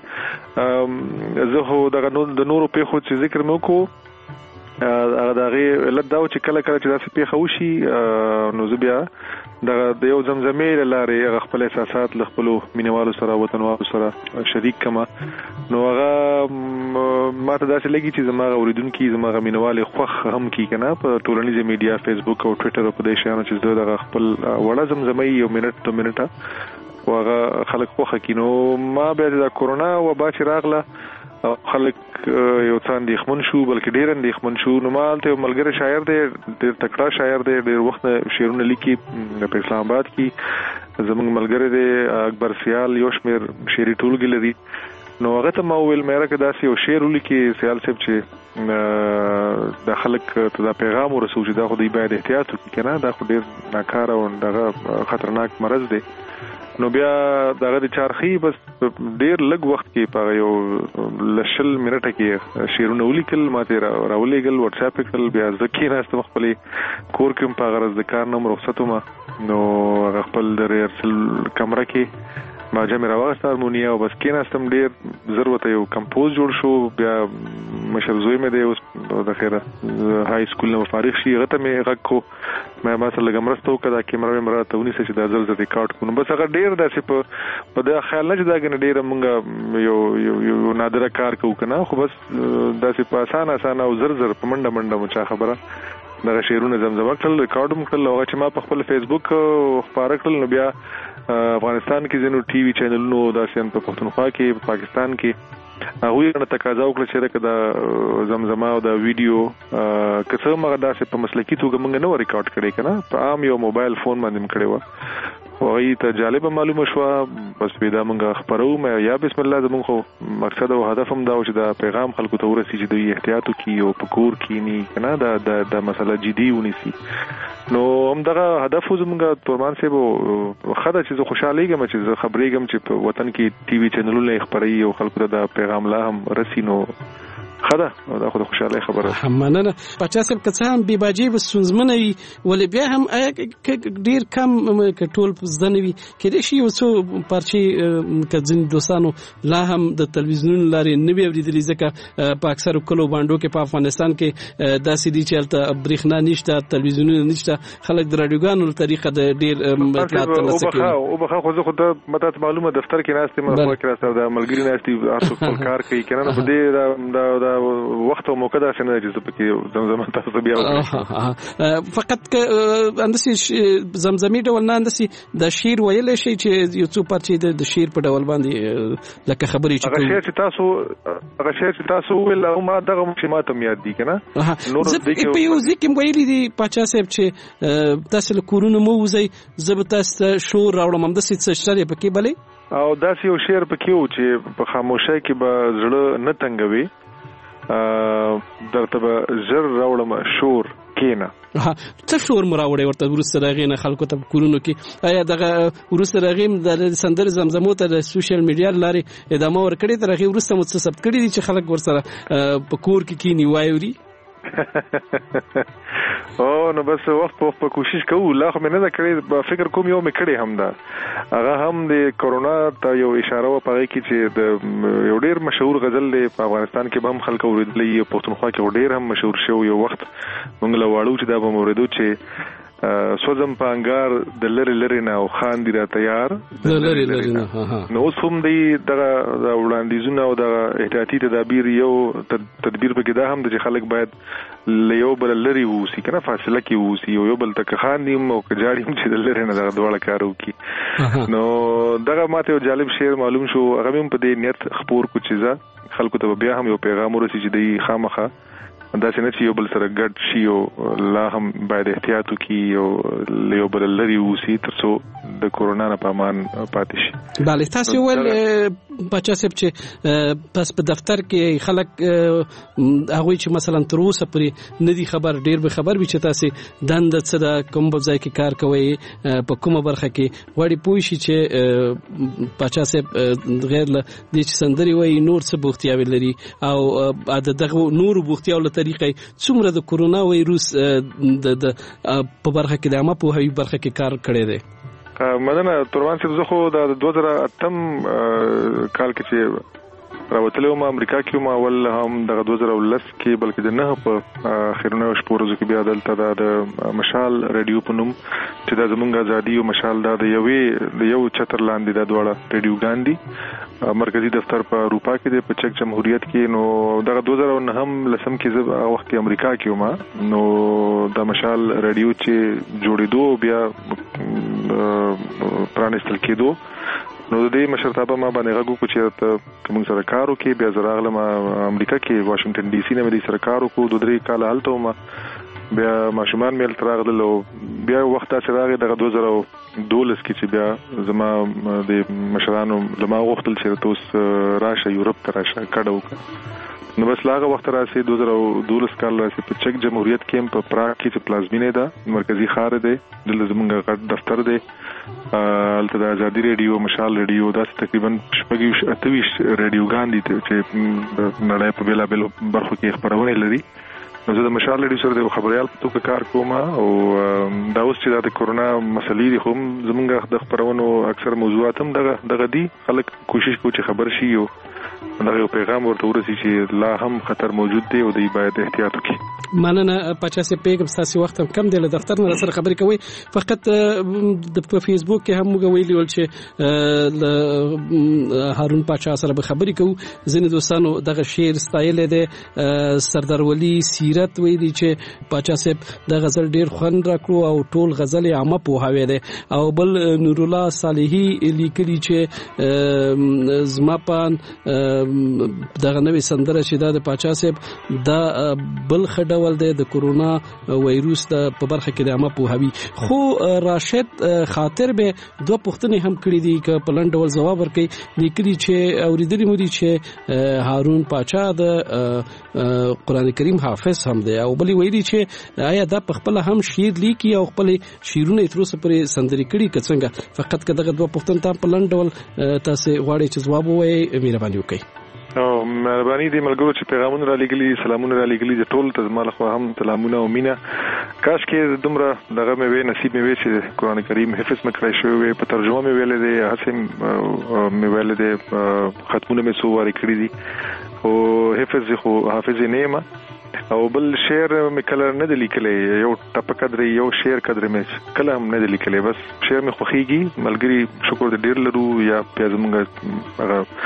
زه هو دغه د نورو په خو چې ذکر مې وکړو. هغه دغه لداو چې کله کله چې داسې پیښه وشي نو زه بیا دغه د یو زمزمې لارې خپل احساسات له خپل مینوالو سره وطنوالو سره شریک کما. نو هغه ماته داسې لګي چې زما اوریدونکو زما مینوالې خوخ هم کی کنه په ټولنیزه میډیا فیسبوک او ټوئیټر په دې شانو چې دغه خپل وړه زمزمې یو منټ تو منټه واغه خلک خوخه کینو. ما به د کورونا وبا چې راغله خلک یو څان اندېښمن شو بلکې ډېر اندېښمن شو. نو مالته ملګری شاعر دی ډېر تکړه شاعر دی ډېر وخت شعرونه لیکي په اسلام آباد کې. زموږ ملګری دی اکبر سیال یو شمیر شعري ټولګي لري. نو هغه ته ما ویل مېره کې داسې یو شعر ولیکي سیال صاحب چې د خلک ته دا پیغام ورسوي چې دا خو دې باید احتیاط وکړي کنه دا خو ډېر ناکاره او دغه خطرناک مرض دی. نو بیا دغه د چارخي بس ډیر لږ وخت کې په یو لشل منټه کې شیرونه ولیکل ماته راولېګل واتس اپ کړل. بیا ځکه راستم خپل کور کې په غرض د کار نوم رخصتوم. نو خپل د ریهرسل کمره کې ما جمع راوغسته هارمونیا او بس کېناستم. ډیر ضرورت یو کمپوز جوړ شو. بیا مشر زوی مې دی اوس د خیره های سکول نو فارغ شي. هغه ته مې غږ کو ما سره لګمرسته وکړه کیمرا مې مرته ونی چې دا زل ریکارډ کوم. بس هغه ډیر داسې په دا خیال نه چې دا کنه ډیر مونږ یو نادره کار کوو کنه. خو بس داسې په اسانه او زر په منډه مچا خبره دغه شعرونه زمزمه کړل ریکارډ هم کړل. هغه چې ما په خپل فیسبوک خبره کړل. نو بیا افغانستان کې زنو ټي وي چینلونو داسې په پښتونخوا کې په پاکستان کې هغه نه تقاضا وکړه چې دا زمزمه او دا ویډیو کڅه مګه داسې په مسلکي توګه موږ نه ریکارډ کړی کنه په عام یو موبایل فون باندې کړی و. وای ته جالب معلومه شو. بس پیدا مونږ خبرو مې یا بسم الله زموږ خو مقصد او هدف هم دا و چې دا پیغام خلکو ته ورسي چې دوی احتیاط وکړي او پکور کینی کنه دا مسله جدي ونیسي. نو هم دغه هدف زموږ تورمان صاحب خدای چې زه خوشاله یم چې زه خبرېږم چې په وطن کې ټي وي چینلونه خبري او خلکو ته دا پیغام لا هم رسي. نو خدا دا خو خوشاله خبره مننه. پچا صاحب که څه هم بي باجي وسونزمنه وي ولې بیا هم ډیر کم کټول ځنوي کله شي وسو پرچی کځین دوستانو لا هم د تلویزیون لاري نه بي اوریدلې ځکه په اکثر کلو باندې کې په افغانستان کې داسې دي چې البته برېښنا نشته تلویزیون نشته خلک د رادیوګانو طریقه د ډیر اطلاعات ترلاسه کوي. او بخا خو زه خو ته مته معلومه دفتر کې ناستې مې خو کې راځه د ملګری ناستې تاسو خپل کار کوي کنه په دې دا وخت او موقع دا څنګه چې پکې زمزمه تاسو بیا فقط ک اندسي زمزمي ډول نه اندسي د شعر ویل شي چې یو څو پرچې د شعر په ډول باندې لکه خبرې هغه شعر چې تاسو ول او ما دغه مشمات هم یاد دي کنه نور د کې په یو ځکه ویلي دي پاچا صاحب چې تاسو له کورونو مو وځي زبتاسته شور راوړم هم د څه شری پکې بلې او داسې یو شعر پکې و چې په خاموشۍ کې به زړه نه تنګوي درته به زر راوړم شور کینا څه شور مراوړې ورته ورسره راغې نه خلکو ته کورونو کې آیا دغه ورسره راغې د سندر زمزمو ته د سوشل میډیا لارې ادامه ورکړې تر هغه ورسره متصب کړي دي چې خلک ورسره په کور کې کینی وایوري او نو بس وخت په کوشش کوو لا خو مې نه کړی فکر کوم یو مې کړی هم دا هغه هم د کورونا ته یو اشاره و پغې کې چې د یو ډیر مشهور غزل دی په افغانستان کې به هم خلک اوریدلې پښتونخوا کې ډیر هم مشهور شو یو وخت موږ له واړو چې دا به اوریدو چې سوزم پانګار د لری لری نه او خان دی را تیار لری لری نه نو اوس هم دی دغه وړاندیزونه او د احتیاطي تدابیر یو تدبیر پکې دا هم چې خلک باید لیو بل لری ووسی کنه فاصله کې ووسی یو بل تک خان دی او کجاړي هم چې د لری نه دغه ډول کارو کی نو دغه ماته یو جالب شعر معلوم شو هغه هم په دې نیت خبر کو چیزه خلکو ته بیا هم یو پیغام ورسې چې دی خامخه دا څنګه چې یو بل سره ګډ شي او لا هم باید احتیاط وکړي او یو بل لري وسی ترڅو د کورونا نه پامان پاتې شي. بله تاسو ول بچا سپ چې پس په دفتر کې خلک هغه چې مثلا تر اوسه پرې ندي خبر ډیر به خبر وي چې تاسو دند څه د کوم ځای کې کار کوي په کومه برخه کې وړي پوي شي چې بچا سپ غیر له دې چې سندري وای نور څه بوختیاوي لري او دغه نور بوختیاوي طریقې څومره د کورونا وایروس د په برخه کې د عامه په هوی برخه کې کار کړی دی. مننه تورمان صاحب زه خو د 2008 کال کې چې راوتلو ما امریکا کې ما ول هم د 2010 کې بلکې د نه په اخرونه شپورو کې بیا دلته د مشال رادیو په نوم چې د زمونږ ازادي او مشال د یو چتر لاندې د دوړه رادیو ګاندی مرکزی دفتر په اروپا کې د پچک جمهوریت کې نو د 2009 هم لسم کې زه وخت کې امریکا کې وم نو د مشال رادیو چې جوړېدو بیا پرانستل کېدو نو د دې مشرتابه ما باندې غوږ کو چې کوم سره کارو کې بیا زراغله ما امریکا کې واشنگټن ډي سي نه مې سره کارو کو 2 کال حالته ما بیا ماشومان مل تراغله بیا وخت سره د 2012 کې چې بیا زما د مشرانو لما وختل چې توس راشه یورپ ته راشه کډو نو بس لاغه وخت راسي 2012 کال راسي په چک جمهوریت کې په پراګ کې چې پلازمینه ده مرکزی ښار دی د زمونږ دفتر دی البته د ازادي رادیو مشال رادیو دا تقریبا 28 رادیوګان دي چې نړۍ په بیلا بیل برخو کې خبرونه لري نو زه د مشال رادیو سره د خبريال په توګه کار کوم او دا اوس چې د کورونا مسلې دي هم زمونږ د خبرونو اکثر موضوعات هم دغه دي خلک کوشش کوي چې خبر شي او دا یو پیغام ورته ورسي چې لا هم خطر موجود دی او دی باید احتیاط وکړي. مننه پچا سي پیغام تاسو وخت کم دی له دفتر نه سره خبرې کوي فقط په فیسبوک کې هم موږ ویلي ول چې هارون پچا سره به خبرې کوو ځینې دوستانو دغه شعر ستایل دي سردار ولی سیرت ویلي چې پچا سي د غزل ډیر خوند راکړو او ټول غزل عامه په هاوی دي او بل نور الله صالحي لیکلي چې زما پان دغه نوې سندره چې د پاچا صاحب دا بل خډول دی د کورونا وایروس د په برخه کې د عامه پوهاوی خو راشد خاطر به دوه پوښتنې هم کړې دي ک په لنډ ډول جواب ورکړي لیکلي چې اوریدلي مو دي چې هارون پاچا د قران کریم حافظ هم دی او بلی ویلي چې آیا دا په خپل هم شعر لیکي او خپل شعرونه تر اوسه پرې سندري کړي کڅنګ فقط کداغه دوه پوښتنې ته په لنډ ډول تاسو غواړئ چې جواب ووایي مهرباني وکړئ. او مهرباني دې ملګرو چې پیغامونه را لګلي سلامونه را لګلي د ټول ته زما له هم سلامونه او مینا کاش کې دومره دغه مې وې نصیب مې وې چې قران کریم حفظ مې کړی شوی په ترجمه مې ویلې دي هڅه مې ویلې دي ختمونه مې سو واري کړی دي او حفظ خو حافظ نیمه او بل شعر مې کله نه د لیکلې یو ټپ قدر یو شعر قدر مې کله هم نه د لیکلې بس شعر مې خوخيږي ملګری شکر دې ډیر لرو یا پیازمږه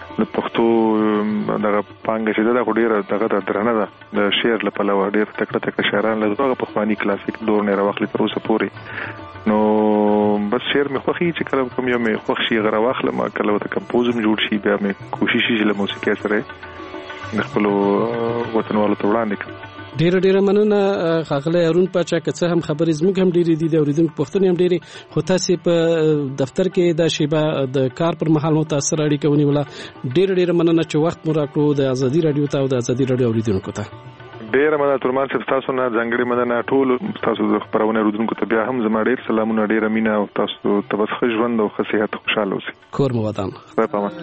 د پښتو دغه پانګه چې دا ډیره دغه درنه ده د شعر لپاره ډیر تکړه شاعران له دغه پخوانی کلاسیک دور نه راوخلي تر اوسه پورې نو بس شعر مې خوخي چې کله کوم یو مې خوښ شي غره واخله ما کله وته کمپوزم جوړ شي بیا مې کوشش شي له موسیقي سره خپل وطنوالو ته وړاندې کړم. ډیر مننه خاغله هارون پاچا که څه هم خبرې زموږ هم ډېرې دي د اوریدونکو پوښتنې هم ډېرې خو تاسو په دفتر کې د شیبه د کار پر مهال متاثر اړیکه ونیوله. ډیر مننه چې وخت مو راکړو د ازادي رادیو ته او د ازادي رادیو اوریدونکو ته. ډیر مننه ترمان صاحب تاسو نه ځانګړي مننه ټول تاسو د خبرونه اوریدونکو ته بیا هم زما ډیر سلامونه ډیر مینه او تاسو ته بس ښه ژوند او ښه صحت خوشاله اوسئ. کور مو ودان. خدای پامان.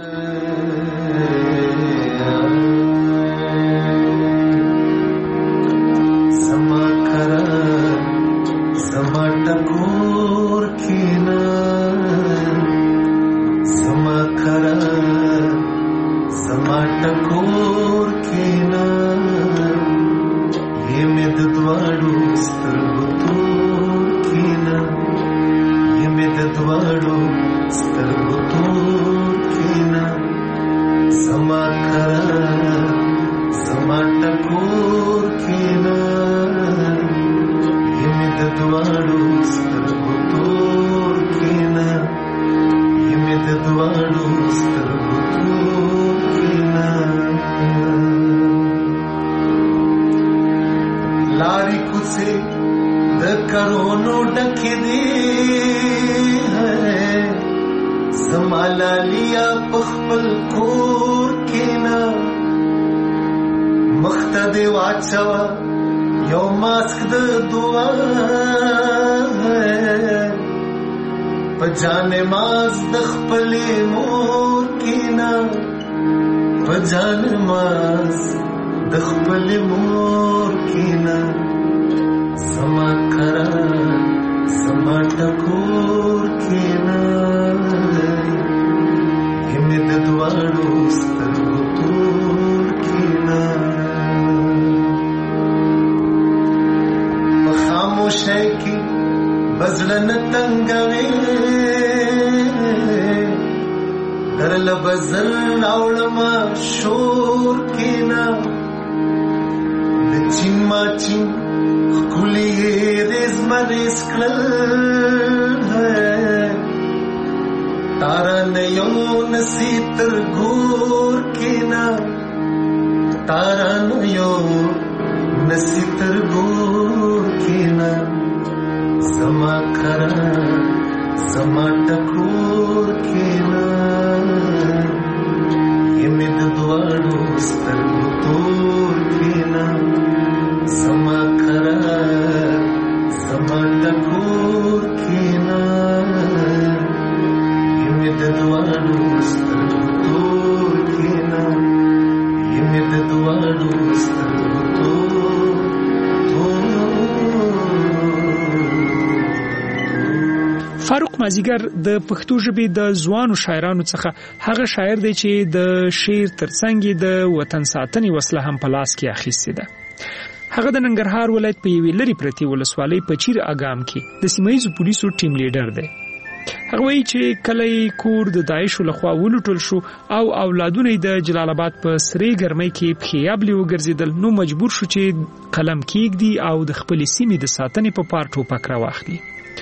مازیګر د پښتو ژبې د ځوانو شاعرانو څخه هغه شاعر دی چې د شعر ترڅنګ د وطن ساتنې وسله هم په لاس کې اخیستې ده. هغه د ننګرهار ولایت په یوې لري پرتی ولسوالۍ په چیر اګام کې د سیمایي پولیسو ټیم لیډر دی. هغه وایي چې کله کور د داعش لخوا ولټول شو او اولادونه د جلال آباد په سرې ګرمۍ کې پخیابلي وګرځیدل نو مجبور شو چې قلم کېږدي او د خپل سیمې د ساتنې په پار ټوپک راواخلي.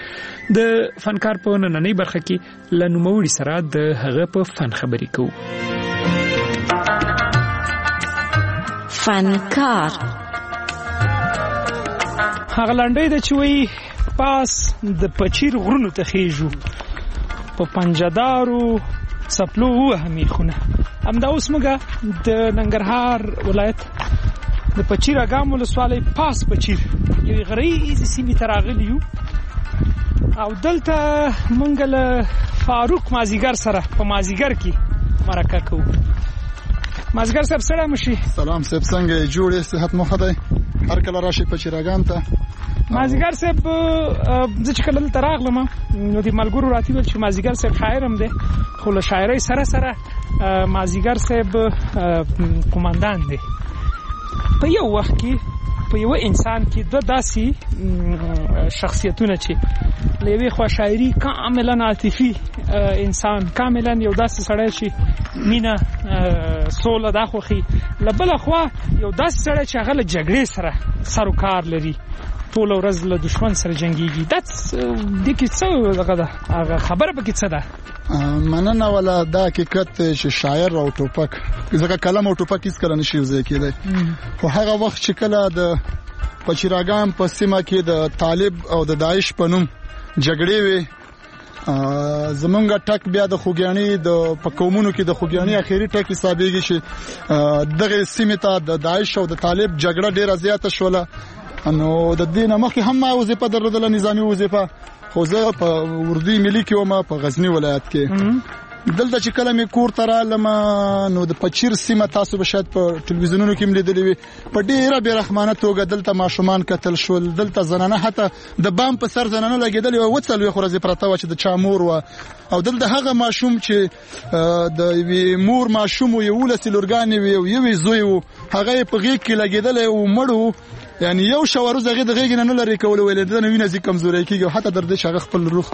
د فنکار په نننۍ برخه کې له نوموړي سره د هغه په فن خبرې کوو. فنکار هغه لنډۍ ده چې وایي پاس د پچیر غرونو ته خېژو په پنجدارو څپلو وهمې خونه. همدا اوس موږ د ننګرهار ولایت د پچیر اګام ولسوالۍ پاس پچیر یوې غرنۍ سیمې ته راغلي یو او دلته مونږ له فاروق مازیګر سره په مازیګر کې مرکه کوو. مازیګر صاحب سلام مشي. سلام صاحب څنګه جوړې صحت مو خدای هر کله راشي په چیراګان ته. مازیګر صاحب د چې کله تل راغلم نو د ملګرو راتی ول چې مازیګر صاحب شاعر هم دی خو له شاعرۍ سره مازیګر صاحب قومندان دی. په یو وخت کې په یو انسان کې دوه داسې شخصیتونه چې لوي خوا شاعري کاملا عاطفي انسان کاملا یو داسې سړی چې مینا سوله دا خوخي لبل خوا یو داسې سړی چې هغه له جګړې سره سروکار لري ټول ورځ له دشمن سره جنگيږي د کې څه هغه خبره به کې څه ده مننه ولا دا حقیقت چې شاعر او ټوپک ځکه کلام او ټوپک هیڅ کله نشي وځي کېدای خو هغه وخت چې کله د پچیراګام په سیمه کې د طالب او د داعش په نوم جګړې وي زمونږ ټک بیا د خوګیانی د پکومونو کې د خوګیانی اخیری ټک حسابيږي چې دغه سیمه ته د داعش او د طالب جګړه ډیره زیاته شوله نو د دې نه مخکې هم ما وظیفه درلودله نظامی وظیفه خو زه په اردوی ملي کې وم په غزنی ولایت کې دلته چې کله مې کور ته رالم نو د پچیر سیمه تاسو به شاید په ټلویزیونونو کې ملیدلې وي په ډیره بیرحمانه توګه دلته ماشومان قتل شول دلته زنانه حتی د بام په سر زنانه لګیدل او وڅلوي خو راځي پرته و چې د چا مور و او دلته هغه ماشوم چې د مور ماشوم یو ولسی لورګانی وي او یو زوی و هغه په غیږ کې لګیدل او مړو یعنی یو شاور زغه د غیږ نه لري کول ویل د نوینه زی کمزوري کیږي حتی در دې شغه خپل روح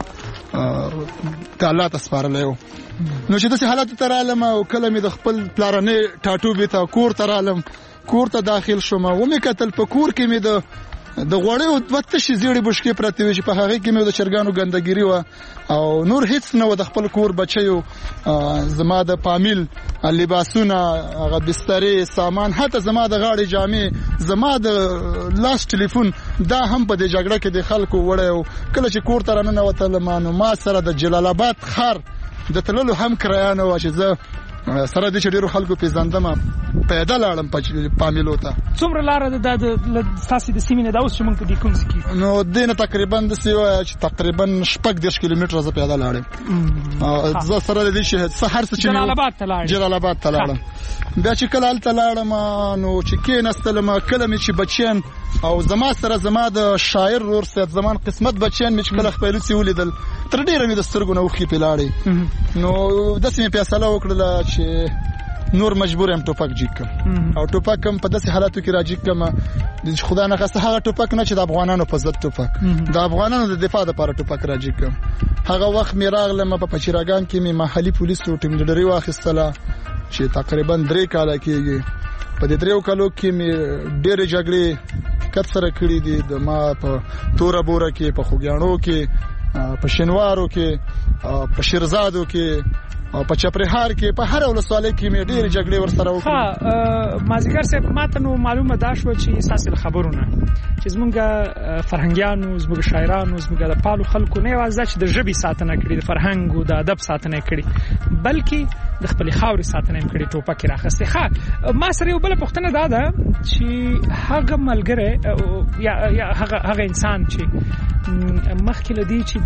تعالی تسپارلې نو چې د حالت تر عالم او کلمې د خپل پلارنې ټاټو به تا کور تر عالم کور ته داخل شوم او مې کتل په کور کې مې د غوړې او دوته شي زیړې بشکې پرته وي چې په هغه کې مې د چرګانو ګندګيري و او نور هیڅ نه و د خپل کور بچیو زما د پامیل لباسونه هغه بسترې سامان حتی زما د غاړې جامې زما د لاس ټلیفون دا هم په دې جګړه کې د خلکو وړه کله چې کور تر نه وتل ما سره د جلال آباد خار د تللو هم کرایانه و چې زه سره د چډیرو خلکو پیژندم پیدل اړم پامیلو ته څومره لار ده د تاسو د سیمې نه دا اوس چې مونږ دې کوم ځکه نو دینه تقریبا د سیو چې تقریبا 10 کیلومتره ز پیدل اړم زه سره د دې هر څه چې جلال آباد ته لاړم بیا چې کله ال تلاړم نو چې کې نستلم کله مې چې بچین او زما سره زما د شاعر ور سید زمان قسمت بچین مې چې کله خپل سی ولیدل تر ډیره مې د سترګو نه وخی پیلاړي نو د سیمې فیصله وکړه چې نور مجبور ام ټوپک جیکم او ټوپک هم په داسې حالاتو کې راځي کما د خدای نه خسته هغه ټوپک نه چې د افغانانو په ضد ټوپک د افغانانو د دفاع لپاره ټوپک راځي کم هغه وخت مې راغلم په پچیراګام کې مې محلي پولیسو ټیم لیډري واخیستله چې تقریبا 3 کال کېږي په دې 3 کالو کې مې ډېر جګړې کټ سره کړې دي د ما په تور بوره کې په خوګیانو کې په شینوارو کې په شیرزادو کې او په چپرهار کې په هر ولسوالۍ کې مې ډېر جګړې ورسره وکړې مازیګر صاحب ماته نو معلومه ده شو چې اساس خبرونه چې زمونږ فرهنګيانو زمونږ شاعرانو زمونږ د پالو خلکو نه وازه چې د ژبې ساتنه کړي د فرهنګ او د ادب ساتنه کړي بلکې د خپل خاورې ساتنه کړي ټوپک راخسته ښه ما سره یو بل پوښتنه ده چې هغه ملګری یا هغه انسان چې مخکې لدی چې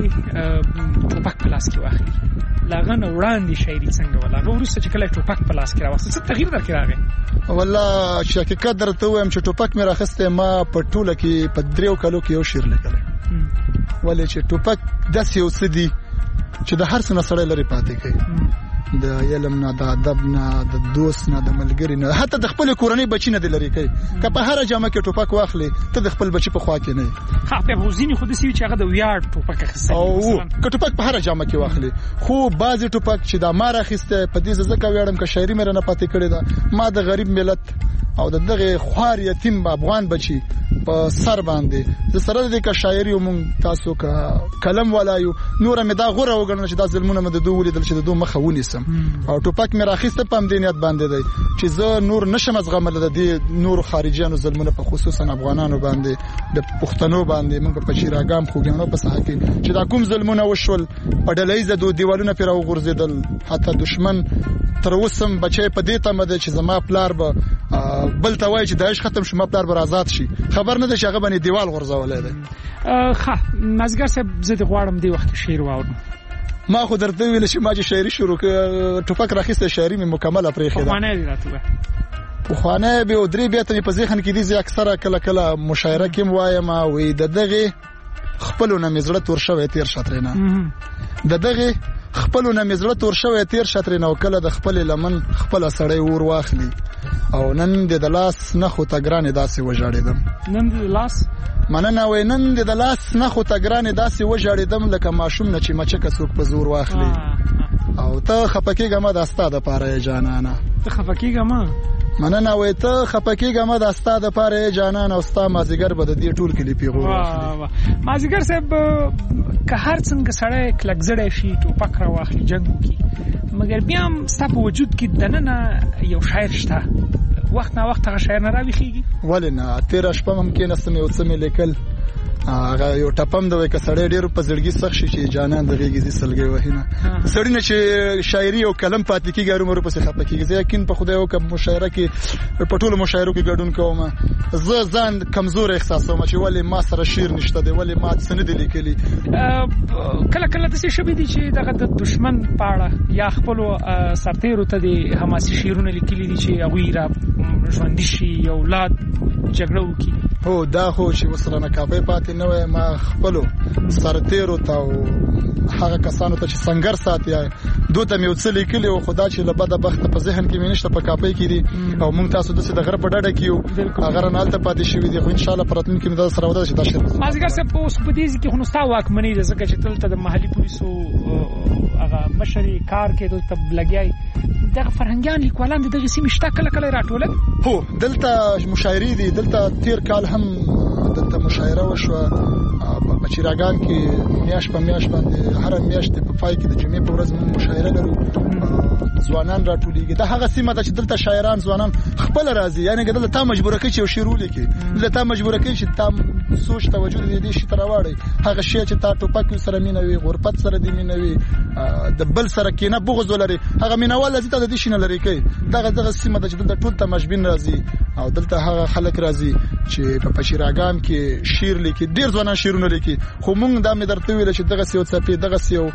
د ټوپک پلاس کې واخلي لاغه وړاندې شاعري څنګه ولا ورسته چې کله ټوپک پلاس کې راوځي څه تغییر درکې راغی والله چې حقیقت درته وایم چې ټوپک مې راخسته ما په ټوله کې په 3 کالو کې یو شعر لیکل ولې چې ټوپک داسې یو څه دی چې د هر څه نه سره لري پاتې کوي د علم نه د ادب نه د دوست نه د ملګری نه حتی د خپل کورنۍ بچی نه د لري کوي که په هر جامه کې ټوپک واخلي ته د خپل بچی په خوا کې نه ها په وزینی خو د سی چې هغه د ویاړ ټوپک اخیسته او که ټوپک په هر جامه کې واخلي خو بعضی ټوپک چې د مار اخیسته په دې ځکه ویاړم که شاعري مې نه پاتې کړی دا ما د غریب ملت او دغه خوار یتیم افغان بچی په سر باندې د سره د کا شاعري مونږ تاسو کا کلم ولایو نور مې دا غوړه وګڼل چې دا ظلمونه مې د دوه ولیدل چې د دوه مخه ونیسم او ټوپک مې راخسته په مدینیت باندې دی چې زه نور نشم زغمل د دې نور خارجيانو ظلمونه په خصوصا افغانانو باندې د پښتنو باندې موږ په چیراګام خوګانو په ساحه کې چې دا کوم ظلمونه وشول په ډلېزه دوه دیوالونه پر وغورځیدل حتی دشمن تر اوسم بچي په دې تمه ده چې زما پلار به بل ته وایي چې داعش ختم شو ما پلار به آزاد شي خبر نه ده چې هغه باندې دیوال غورځولای دی ښه مازګر صاحب زه د غواړم دی وخت شعر واورم ما خو درته ویل چې ما چې شاعري شروع کړ ټوپک راخسته شاعري مې مکمله پرې خېده خوانه دي راته خوانه به درې بیا ته په ذهن کې دي چې اکثره کله کله مشاعره کې وایم او د دغه خپلونه مزړه تور شوی تیر شترینه د دغه خپلونه مزړه تور شوی تیر شترینه او کله د خپل لمن خپل سړی ور واخلي او نن د لاس نه خو تګرانې داسې وژاړېدم نن د لاس مننه وای نن د لاس نه خو تګرانې داسې وژاړېدم لکه ماشوم نه چې مچکه څوک په زور واخلي او ته خپکیګه ما داستا د پاره جانانه ته خپکیګه ما مننه وای ته خپکیګه ما داستا د پاره جانانه او ستا مازیګر به د دې ټول کلی پیغور واخلي مازیګر صاحب که هر څنګه سړی کلکزړی شي ټوپک را واخلي جنګ وکړي مګر بیا هم ستا په وجود کې دننه یو شاعر شته وخت نه وخت هغه شاعر نه راویښیږي ولې نه تېره شپه هم کېناستم یو څه مې لیکل هغه یو ټپم دی که سړی ډېر په زړګي سخت شي چې جانان د غېږې ځي سلګۍ وهي نه سړی نه چې شاعري او کلم پاتې کېږي هرومرو پسې خفه کېږي زه یقین په خدای وکړم مشاعره کې په ټولو مشاعرو کې ګډون کوم زه ځان کمزور احساسوم چې ولې ما سره شعر نشته دی ولې ما څه نه دي لیکلي کله کله داسې شوي دي چې دغه د دشمن په اړه یا خپلو سرتېرو ته د حماسي شعرونه لیکلي دي چې هغوی را ژوندي شي یو اولاد جګړه وکړي هو دا خو چې وسره نقابې پاتې نه وای ما خپلو سرتېرو ته او هغه کسانو ته چې سنگر ساتي دوی مې وڅ لیکلي او خدا چې له بده بخت په ذهن کې مې نشته په کاپۍ کې دي او موږ تاسو د غره په ډډه کې یو هغه رنالته پاتې شوی دی خو ان شاء الله پراتون کې دا سره ودا چې دا شر مازیګر صاحب اوس په دې کې خو نستا واکمنۍ ځکه چې تل ته د محلي پولیسو هغه مشري کار کې دلته لګیای دغه فرهنګيان لیکوالان دغه سیمه شته کله کله راټول هو دلته مشاعري دي دلته تیر کال هم دلته مشاعره وشو په چیراګان کې میاش په میاش باندې هر میاش په پای کې د جمعې په ورځ موږ مشاعره لرو ځوانان راټولېږي دا هغه سیمه ده چې دلته شاعران ځوانان خپل راځي یعنی دلته تا مجبور کوي چې شعر ولیکي دلته مجبور کوي چې تا سوچ توجه دې شي تر واړی هغه شی چې تا ټوپک سره مینوي غربت سره دې مینوي د بل سره کینه بغض ولري هغه مینوال لزیته د دې شینه لري کوي دغه سیمه ده چې دلته ټول ته مشبین راځي او دلته هغه خلک راځي چې په پشیراګام کې شعر لیکي ډیر ځوانان شعرونه لیکي خو موږ دا مې درته ویل چې دغه سیو څپې دغه سیو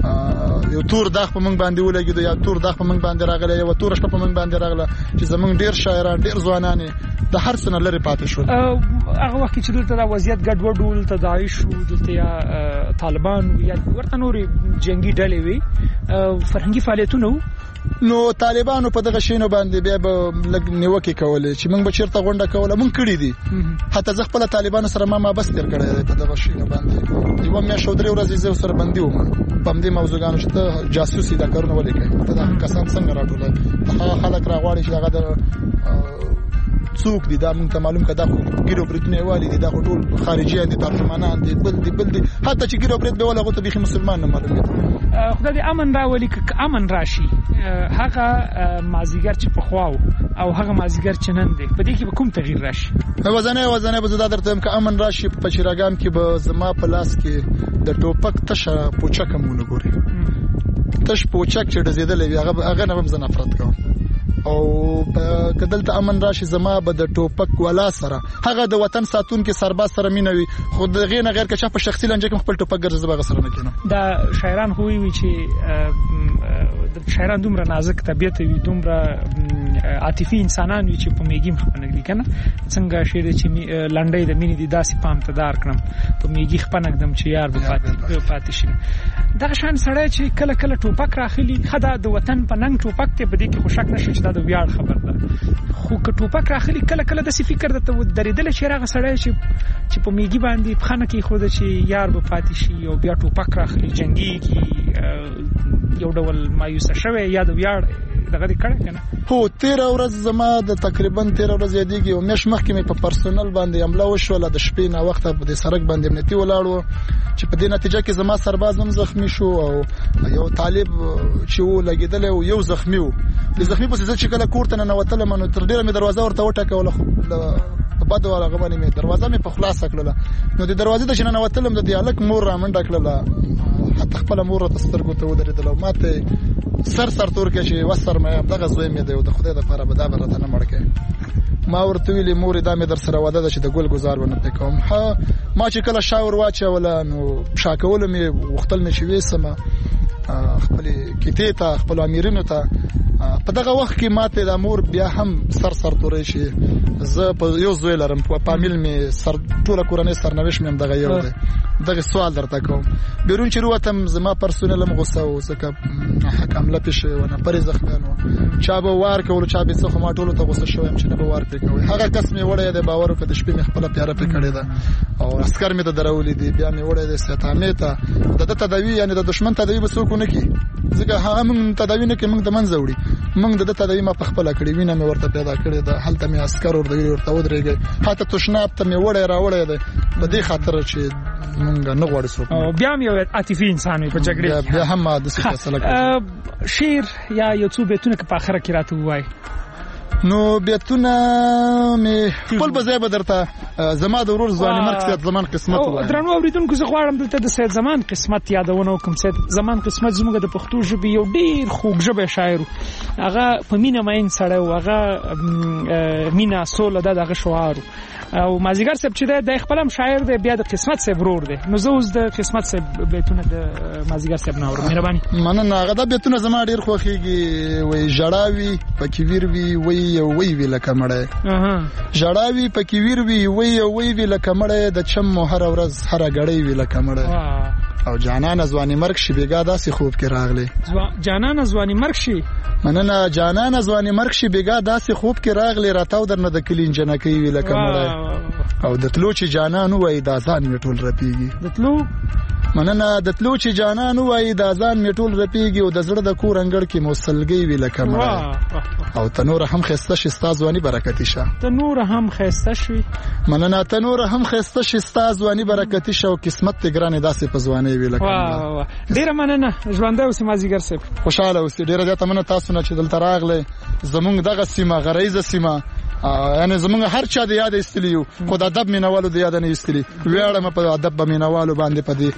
یو تور داغ په موږ باندې ولګیدو یا تور داغ په موږ باندې راغله یا تور شپه په موږ باندې راغله چې زموږ ډیر شاعران ډیر ځوانان د هر څه نه لري پاتې شول هغه وخت چې دلته دا وضعیت ګډوډ ول ته داعش او دلته یا طالبان یا ورته نوري جنگي ډلې وي فرهنګي فعالیتونه نو طالبانو په دغه شینو باندې بیا به لګ نیوکه کوله چې موږ به چیرته غونډه کوله موږ کړی دي حتی ځ خپل طالبانو سره ما بس تیر کړی په دغه شینو باندې یو مې شودري ورځې زه سره باندې وم په دې موضوعګانو چې ته جاسوسي دا کارونه ولیکې ته دا کسان څنګه راټولای هغه خلک راغواړي چې هغه د څوک دي دا موږ ته معلوم کړه دا خو ګیرو برتنی والی دي دا خو ټول خارجيان دي ترجمانان دي بل دي حتی چې ګیرو برت به ولا غو ته به مسلمان نه معلومه خدای دې امن راولي ک امن راشي هغه مازیګر چې په خواو او هغه مازیګر چې نن دی په دې کې به کوم تغییر راشي وزنه به زړه درته ک امن راشي په چیراګان کې به زما په لاس کې د ټوپک تشه پوچک مونږ ګوري تش پوچک چې د زیدلې هغه نه هم نفرت کوم او کدلته امن راشي زما به د ټوپک ولا سره هغه د وطن ساتون کې سرباز سره مينوي خود غیر غیر کچا په شخصي لنجه کې خپل ټوپک ګرځي به سره نه کینم دا شاعران خو وی چې د شاعران دومره نازک طبيعت وي دومره عاطفي انسانان وي چې په میګیم خپنګ کنه څنګه شعر چې لنډۍ د مینې دي داسې پام ته دار کړم په میګي خپنګدم چې یار به پاتې شي دا شان سړی چې کله کله ټوپک راخلي خدا د وطن په ننګ ټوپک ته بده کې خوشک نشي چې دا د ویاړ خبر ده خو که ټوپک راخلي کله کله د فکر د درېدل چې راغ سړی چې په میګي باندې خانه کې خود چې یار به پاتې شي او بیا ټوپک راخلي جنگي کی یو ډول مایوسه شوی یا د ویاړ دغه کړه کنه هو 13 ورځ زما د تقریبا 13 ورځ یادېږي او مش مخکې مې په پرسونل باندې حمله وشوله د شپې نه وخت په سړک باندې امنیتي ولاړو چې په دې نتیجه کې زما سرباز هم زخمی شو او یو طالب چې و لګیدل او یو زخمی و د زخمی په څیر چې کله کوړه نه وتل منو تر ډیره مې دروازه ورته وټکوله خو په بده ولا غوښنه مې دروازه مې په خلاص کړله نو د دروازې د شنه وتلم د دیالک مور را منډه کړله حتی خپل مور ته سترګو ته ودرېدل او ماته سر تور کې چې وسر مې دغه زوی مې دی او د خدای د لپاره به دا برته نه مړکې ما ورته ویلې مور دا مې در سره واده ده چې د ګل گزار ونه پکوم ما چې کله شاور واچوله نو شاکول مې وختل مې شوي سم خپل کیته ته خپل امیرینو ته په دغه وخت کې ماته د امور بیا هم سر تورې شي. زه په یو زوی لرم په فامیل می سر ټول کورنۍ سرنوشت مې دغه یو دی. دغه سوال درته کوم بیرون چې وروتم زما پرسونل هم غوسه و ځکه حکم لپی شي ونه پرې زخمانو چا به وار کول چا به څه ما ټول ته غوسه شوم چې نه به وار پې کوي. هغه کس مې وړی د باور په د شپې مې خپل پیاره پې کړی ده او عسكر مې ته درولې دي بیا مې وړی د ستامې ته د تداوی یعنی د دشمن تداوی به څوک نه کی ځکه هغه موږ تداوی نه کې موږ د منځ وړي موږ د تداوی ما په خپل کړی وینه مې ورته پیدا کړی ده. هلته مې عسكر ورته ودرېږي حتی تشناب ته مې وړی راوړی ده په دې خاطر چې موږ نه غواړو څوک بیا مې یو عاطفي انسان په جګړه بیا هم د څه فیصله کوي. شعر یا یو څو بیتونه په اخره کې راته وای نو بیتونه می خپل بځای به درته زما د ورور ځواني مرګ سید زمان قسمت وای. درنو اوریدونکو زه غواړم دلته د سید زمان قسمت یادونه وکم. سید زمان قسمت زموږ د پښتو ژبې یو ډیر خوږ ژبه شاعر هغه په مینه ماین سره هغه مینا سول دغه شعار او مازیګر صاحب چې د خپل هم شاعر دی بیا د قسمت صاحب ورور دی. نو زه اوس د قسمت صاحب بیتونه د مازیګر صاحب نه اورم. مهرباني مننه. هغه د بیتونه زما ډیر خوښیږي. وای جړاوي پکې ویر وی وی لکه مړی جړاوي پکې ویر وی لکه مړی د چم هر ورځ هر غړی وی لکه مړی او جانان ځواني مرګ شي بیګا داسې خوب کې راغلی. جانان ځواني مرګ شي مننه. جانان ځواني مرګ شي بیګا داسې خوب کې راغلی راتاو درنه د کلین جنکې وی لکه مړی او د تلو چې جانان وای د ځان میټول رپیږي. د تلو مننه. د تلو چې جانان وای د ځان میټول رپیږي او د زړه د کور انګړ کې موسلګي وی لکه مړی او تنور هم خسته شي ستازوانی برکتی شه. تنور هم خسته شي مننه. تنور هم خسته شي ستازوانی برکتی شه او قسمت تګرانه داسې پزوانی وی لکه مړی. ډیر مننه. ژوند اوسې مازیګر صاحب خوشاله اوسې. ډیر زیاته مننه تاسو نه چې دلته راغله. زمونږ دغه سیمه غریزه سیمه یعنی زمونږ هر چا د یاد استلیو خو د ادب مینوالو د یاد نه استلی ویاړم په ادب مینوالو باندې پدې.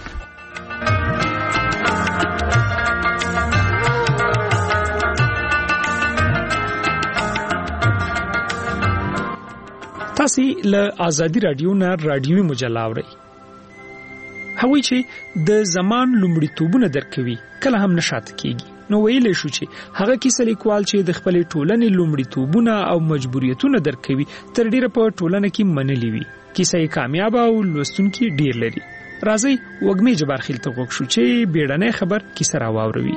تاسو له آزادي رادیو نه رادیوي مجله اورئ. هغوی چې د زمان لومړیتوبونه درکوي کله هم نشاته کیږي. نو ویلې شو چې هغه کیسه لیکوال چې د خپل ټولنې لومړیتوبونه او مجبوریتونه درکوي تر ډیره په ټولنه کې منلې وي. کیسه یې کامیاب او لوستونکي ډیر لري. راځي وګمې جبار خیل ته وګ شو چې بیړنۍ خبر کیسه راووروي.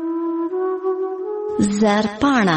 زرپاڼه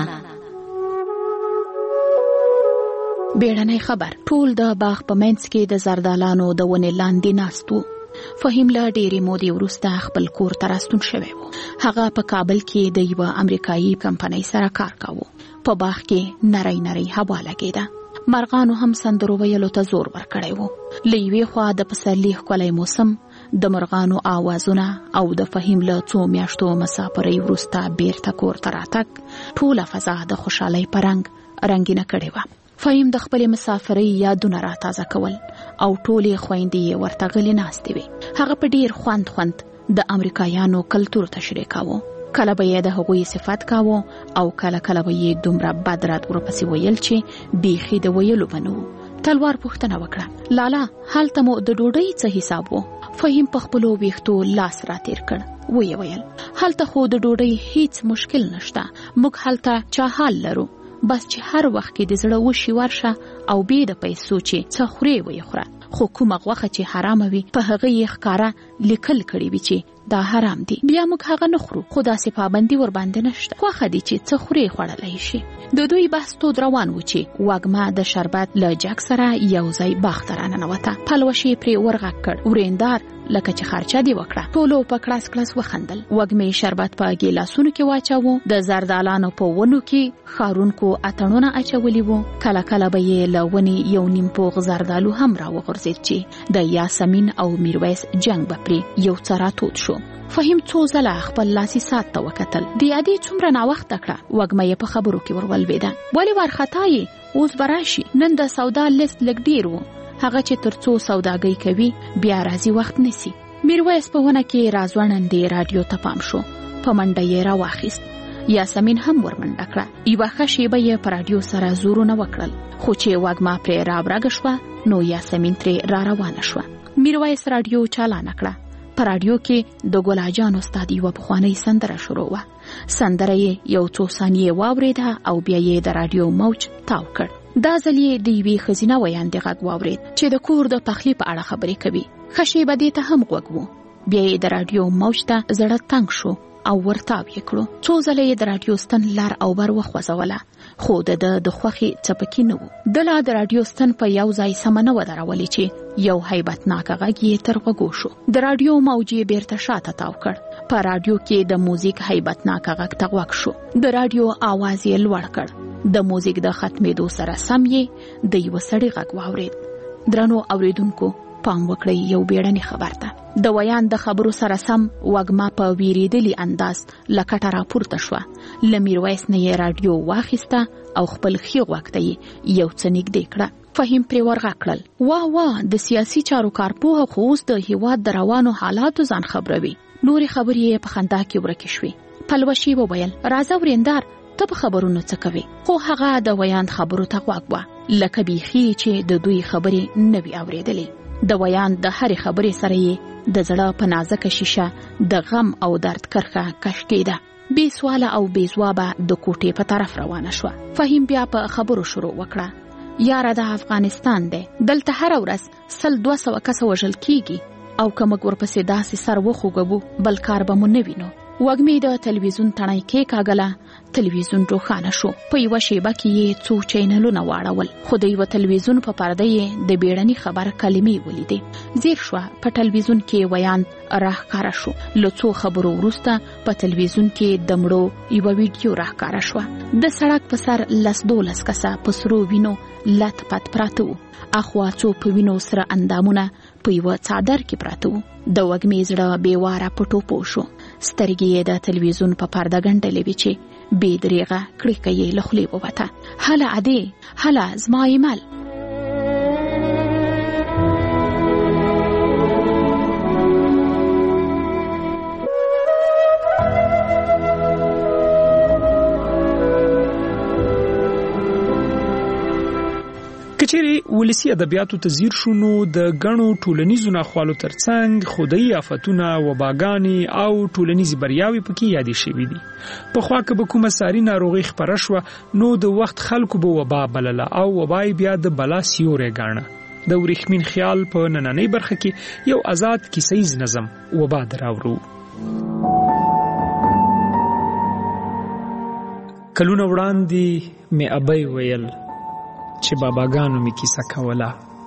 بیړنۍ خبر. ټول د باغ په منځ کې د زردالانو د ونې لاندې ناستو. فهیم له ډېرې مودې وروسته خپل کور ته راستون شوی و. هغه په کابل کې د یوه امریکایي کمپنۍ سره کار کاوه. په باغ کې نری هوا لګېده. مرغانو هم سندرو ویلو ته زور ورکړی و. له یوې خوا د پسرلي ښکلی موسم، د مرغانو آوازونه او د فهیم له څو میاشتو مسافرۍ وروسته بیرته کور ته راتګ ټوله فضا د خوشحالۍ په رنګینه کړې وه. فهیم د خپل مسافرۍ یادونه را تازه کول او ټولې خویندې ورته غلې ناستې وې. هغه په ډیر خوند د امریکایانو کلتور تشریح کاوه. کله به یې د هغوی صفات کاوه او کله به یې دومره بد رد ورپسې ویل چې بیخي د ویلو بنو. تلوار پوښتنه وکړه، لالا هلته مو د ډوډۍ څه حساب و؟ فهیم په خپلو ویښتو لاس راتیر کړ. ویې ویل هلته خو د ډوډۍ هیڅ مشکل نشته. موږ هلته چا حال لرو، بس چې هر وخت کې د زړه وشي ورشه او بې د پیسو چې څه خورې ویې خوره. خو کومه غوښه چې حرامه وي په هغه یې ښکاره لیکل کړي وي چې دا حرام دي. بیا موږ هغه نه خورو، خو داسې پابندي ورباندې نشته. خوښه دي چې څه خورې خوړلی شي. د دوی بحث تود روان و چې وږمه د شربت له جګ سره یو ځای باغ ته راننوته. پلوشې پرې ورغږ کړ، ورېندار لکه چې خرچه دی وکړه. ټولو په کړاس وخندل. وږمې شربت په ګیلاسونو کې واچاوه. د زردالانو په ونو کې خارونکو اتڼونه اچولي وو. کله به یې له ونې یو نیم پوغ زردالو هم راوغورځېد چې د یاسمین او میرویس جنګ به پرې یو څه راتود شو. فهیم څو ځله خپل لاسي ساعت ته وکتل. د یادې څومره ناوخته کړه. وږمه یې په خبرو کې ورولوېده. ولې وارخطا یې؟ اوس به راشي. نن د سودا لیست لږ ډېر و. هغه چې تر څو سوداګۍ کوي بیا راځي وخت نسی. میرویس په ونه کې راځوړندې راډیو ته پام شو. په منډه یې راواخیست. یاسمین هم ورمنډه کړه. یوه ښه شیبه یې په راډیو سره زورونه وکړل، خو چې وږمه پرې راورګه شوه نو یاسمین ترې را روانه شوه. میرویس راډیو چالانه کړه. په راډیو کې د ګل اجان استاد یوه پخوانۍ سندره شروع وه. سندره یو څو ثانیې واوریده او بیا یې د رادیو موج تاو کړ. دا ځل یې د یوې ښځینه ویاندې غږ واورید چې د کور د پخلي په اړه خبرې کوي. ښه شېبه دې ته هم غوږ و. بیا یې د رادیو موج ته زړه تنګ شو او ورتاو یې کړو. څو ځله یې د رادیو ستن لار او بر وخوځوله، خو د خوښې څپکي نه و. د لا د رادیو ستن په یو ځای سم نه ودرولې چې یو هیبتناک غږ یې تر غوږو شو. د رادیو موج یې بیرته شاته تاو کړ. په رادیو کې د موزیک هیبتناک غږ ته غوږ شو. د رادیو आवाज یې لوړ کړ. د موزیک د ختمېدو سره سم یې د یو سړي غږ واورید. درنو اوریدونکو، پام وکړئ، یو بیړنی خبر ده. د ویان د خبرو سره سم وګما په ویریدلی انداز لکټه راپورته شوه. له میرویس نه یې رادیو واخیسته او خپل ښي غوږ ته یې یو څه نږدې کړه. فهیم پرې ورغږ کړل: واه د سیاسي چارو کارپوه خو اوس د هیواد د روانو حالاتو ځان خبروي. نورې خبرې یې په خندا کې ورکې شوې. پلوشي وویل: راځه وریندار، ته په خبرونو څه کوي؟ خو هغه د ویان خبرو ته غوږ وه، لکه بیخي چې د دوی خبرې نه وي اورېدلې. د ویان د هرې خبرې سره یې د زړه په نازکه شیشه د غم او درد کرښه کش کېده. بې سواله او بې ځوابه د کوټې په طرف روانه شوه. فهیم بیا په خبرو شروع وکړه: یاره، د افغانستان دی، دلته هر ورځ 100-200 کسه وژل کیږي او که موږ ورپسې داسې سر وخوږوو بل کار به مو نه وینو. وږمې د تلویزیون تڼۍ کېکاږله. تلویزیون روښانه شو. په یوه شیبه کې یې څو چینلونه واړول، خو د یوه تلویزیون په پرده یې د بیړني خبر کلمې ولیدې. زیر شوه. په تلویزیون کې ویان راښکاره شو. له څو خبرو وروسته په تلویزیون کې د مړو یوه ویډیو راښکاره شوه. د سړک په سر 10-12 کسه په سرو وینو لت پت پراته وو. اخوا څو په وینو سره اندامونه په یوه څادر کې پراته وو. د وږمې زړه بېواره په ټوپو شو. سترګې یې د تلویزیون په پرده ګنډلې وې چې بې دریغه کړکه یې له خولې ووته. هله عدې، هله زما ایمل. کچېرې ولسی ادبیاتو ته ځیر شو نو د غنو ټولنیزو ناخوالو ترڅنګ خدای آفتونه، وباګانی او ټولنیزي بریاوي پکې یادې شوې دي. په خوا کې به کومه ساري ناروغي خپره شوه نو د وخت خلکو به وبا بلله او وبای بیا د بلا سیوري ګاڼه. د ورېښمین خیال په نننۍ برخه کې یو آزاد کیسیز نظم وبا دراورو. کلونه وړاندې مې ابۍ ویل چې باباګانو می کیسه کوله.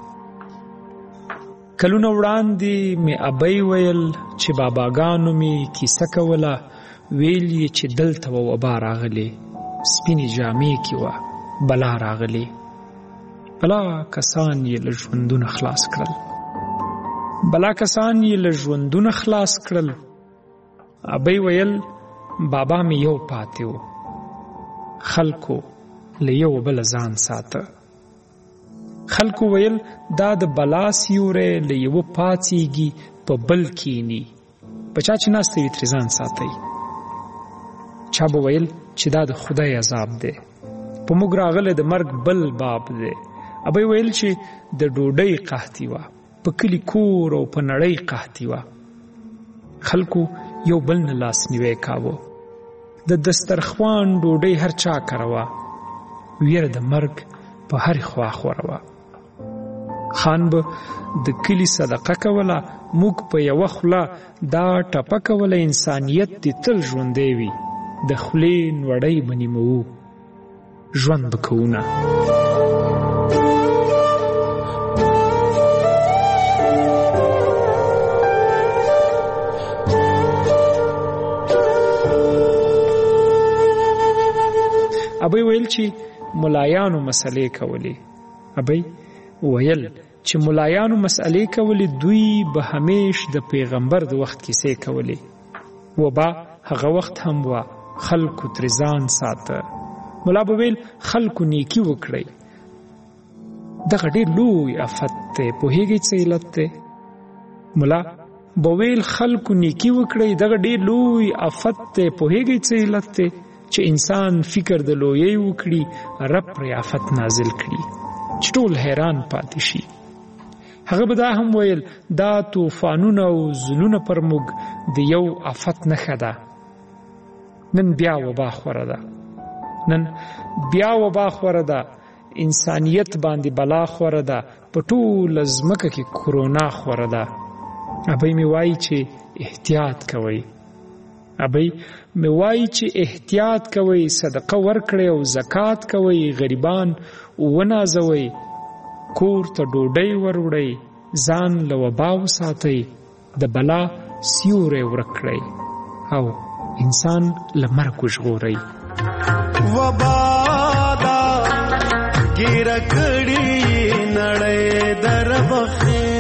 کلونه وړاندې مې ابۍ ویل چې باباګانو می کیسه کوله. ویل یې چې دلته وبا راغلی، سپینې جامې کې وه بلا راغلی. بلا کسان یې له ژوندونه خلاص کړل. بلا کسان یې له ژوندونه خلاص کړل. ابۍ ویل بابا می یو پاتې و، خلکو له یو بل ځان ساته. خلکو ویل دا د بلا سیوری له یو پاتېږي په بل کینی، په چا چې ناسته وي ترې ځان ساتئ. چا به ویل چې دا د خدای عذاب دی، په موږ راغلی د مرګ بل باب دی. ابۍ ویل چې د ډوډۍ قحطي وه، په کلي کور او په نړۍ قحطي وه. خلکو یو بل نه لاس نیوی کاوه. د دسترخوان ډوډۍ هر چا کروه، ویره د مرګ په هر خوا خوروه. خان به د کلی صدقه کوله، موږ په یوه خوله دا ټپه کوله انسانیت دې تل ژوندی وي، د خولې نوړی به نیموو ژوند به کوونه. ابۍ ویل چې ملایانو مسئلې کولې. ابۍ ویل چې ملایانو مسئلې کولې، دوی به همیش د پیغمبر د وخت کیسې کولې. وبا هغه وخت هم وه، خلکو ترې ځان ساته. ملا به ویل خلکو نیکي وکړئ، دغه ډېر لوی افت دی، پوهېږئ څه علت دی؟ ملا به ویل خلکو نیکي وکړئ، دغه ډېر لوی افت دی، پوهېږئ څه علت دی؟ چې انسان فکر د لویۍ وکړي، رب پرې آفت نازل کړي چې ټول حیران پاتې شي. هغه به دا هم ویل دا طوفانونه او زلونه پر موږ د یو آفت نښه ده. نن بیا وبا خوره ده، نن بیا وبا خوره ده، انسانیت باندې بلا خوره ده، په ټوله ځمکه کې کرونا خوره ده. ابي مې وایي چې احتیاط کوئ، ابي مې وایي چې احتیاط کوئ، صدقه ورکړئ او زکات کوئ، غریبان ونازوئ، کور ته ډوډۍ وروړئ، ځان له وبا وساتئ، د بلا سیوری ورک کړئ او انسان له مرګ وژغورئ. وبا دا ګیره کړي نړۍ در بخې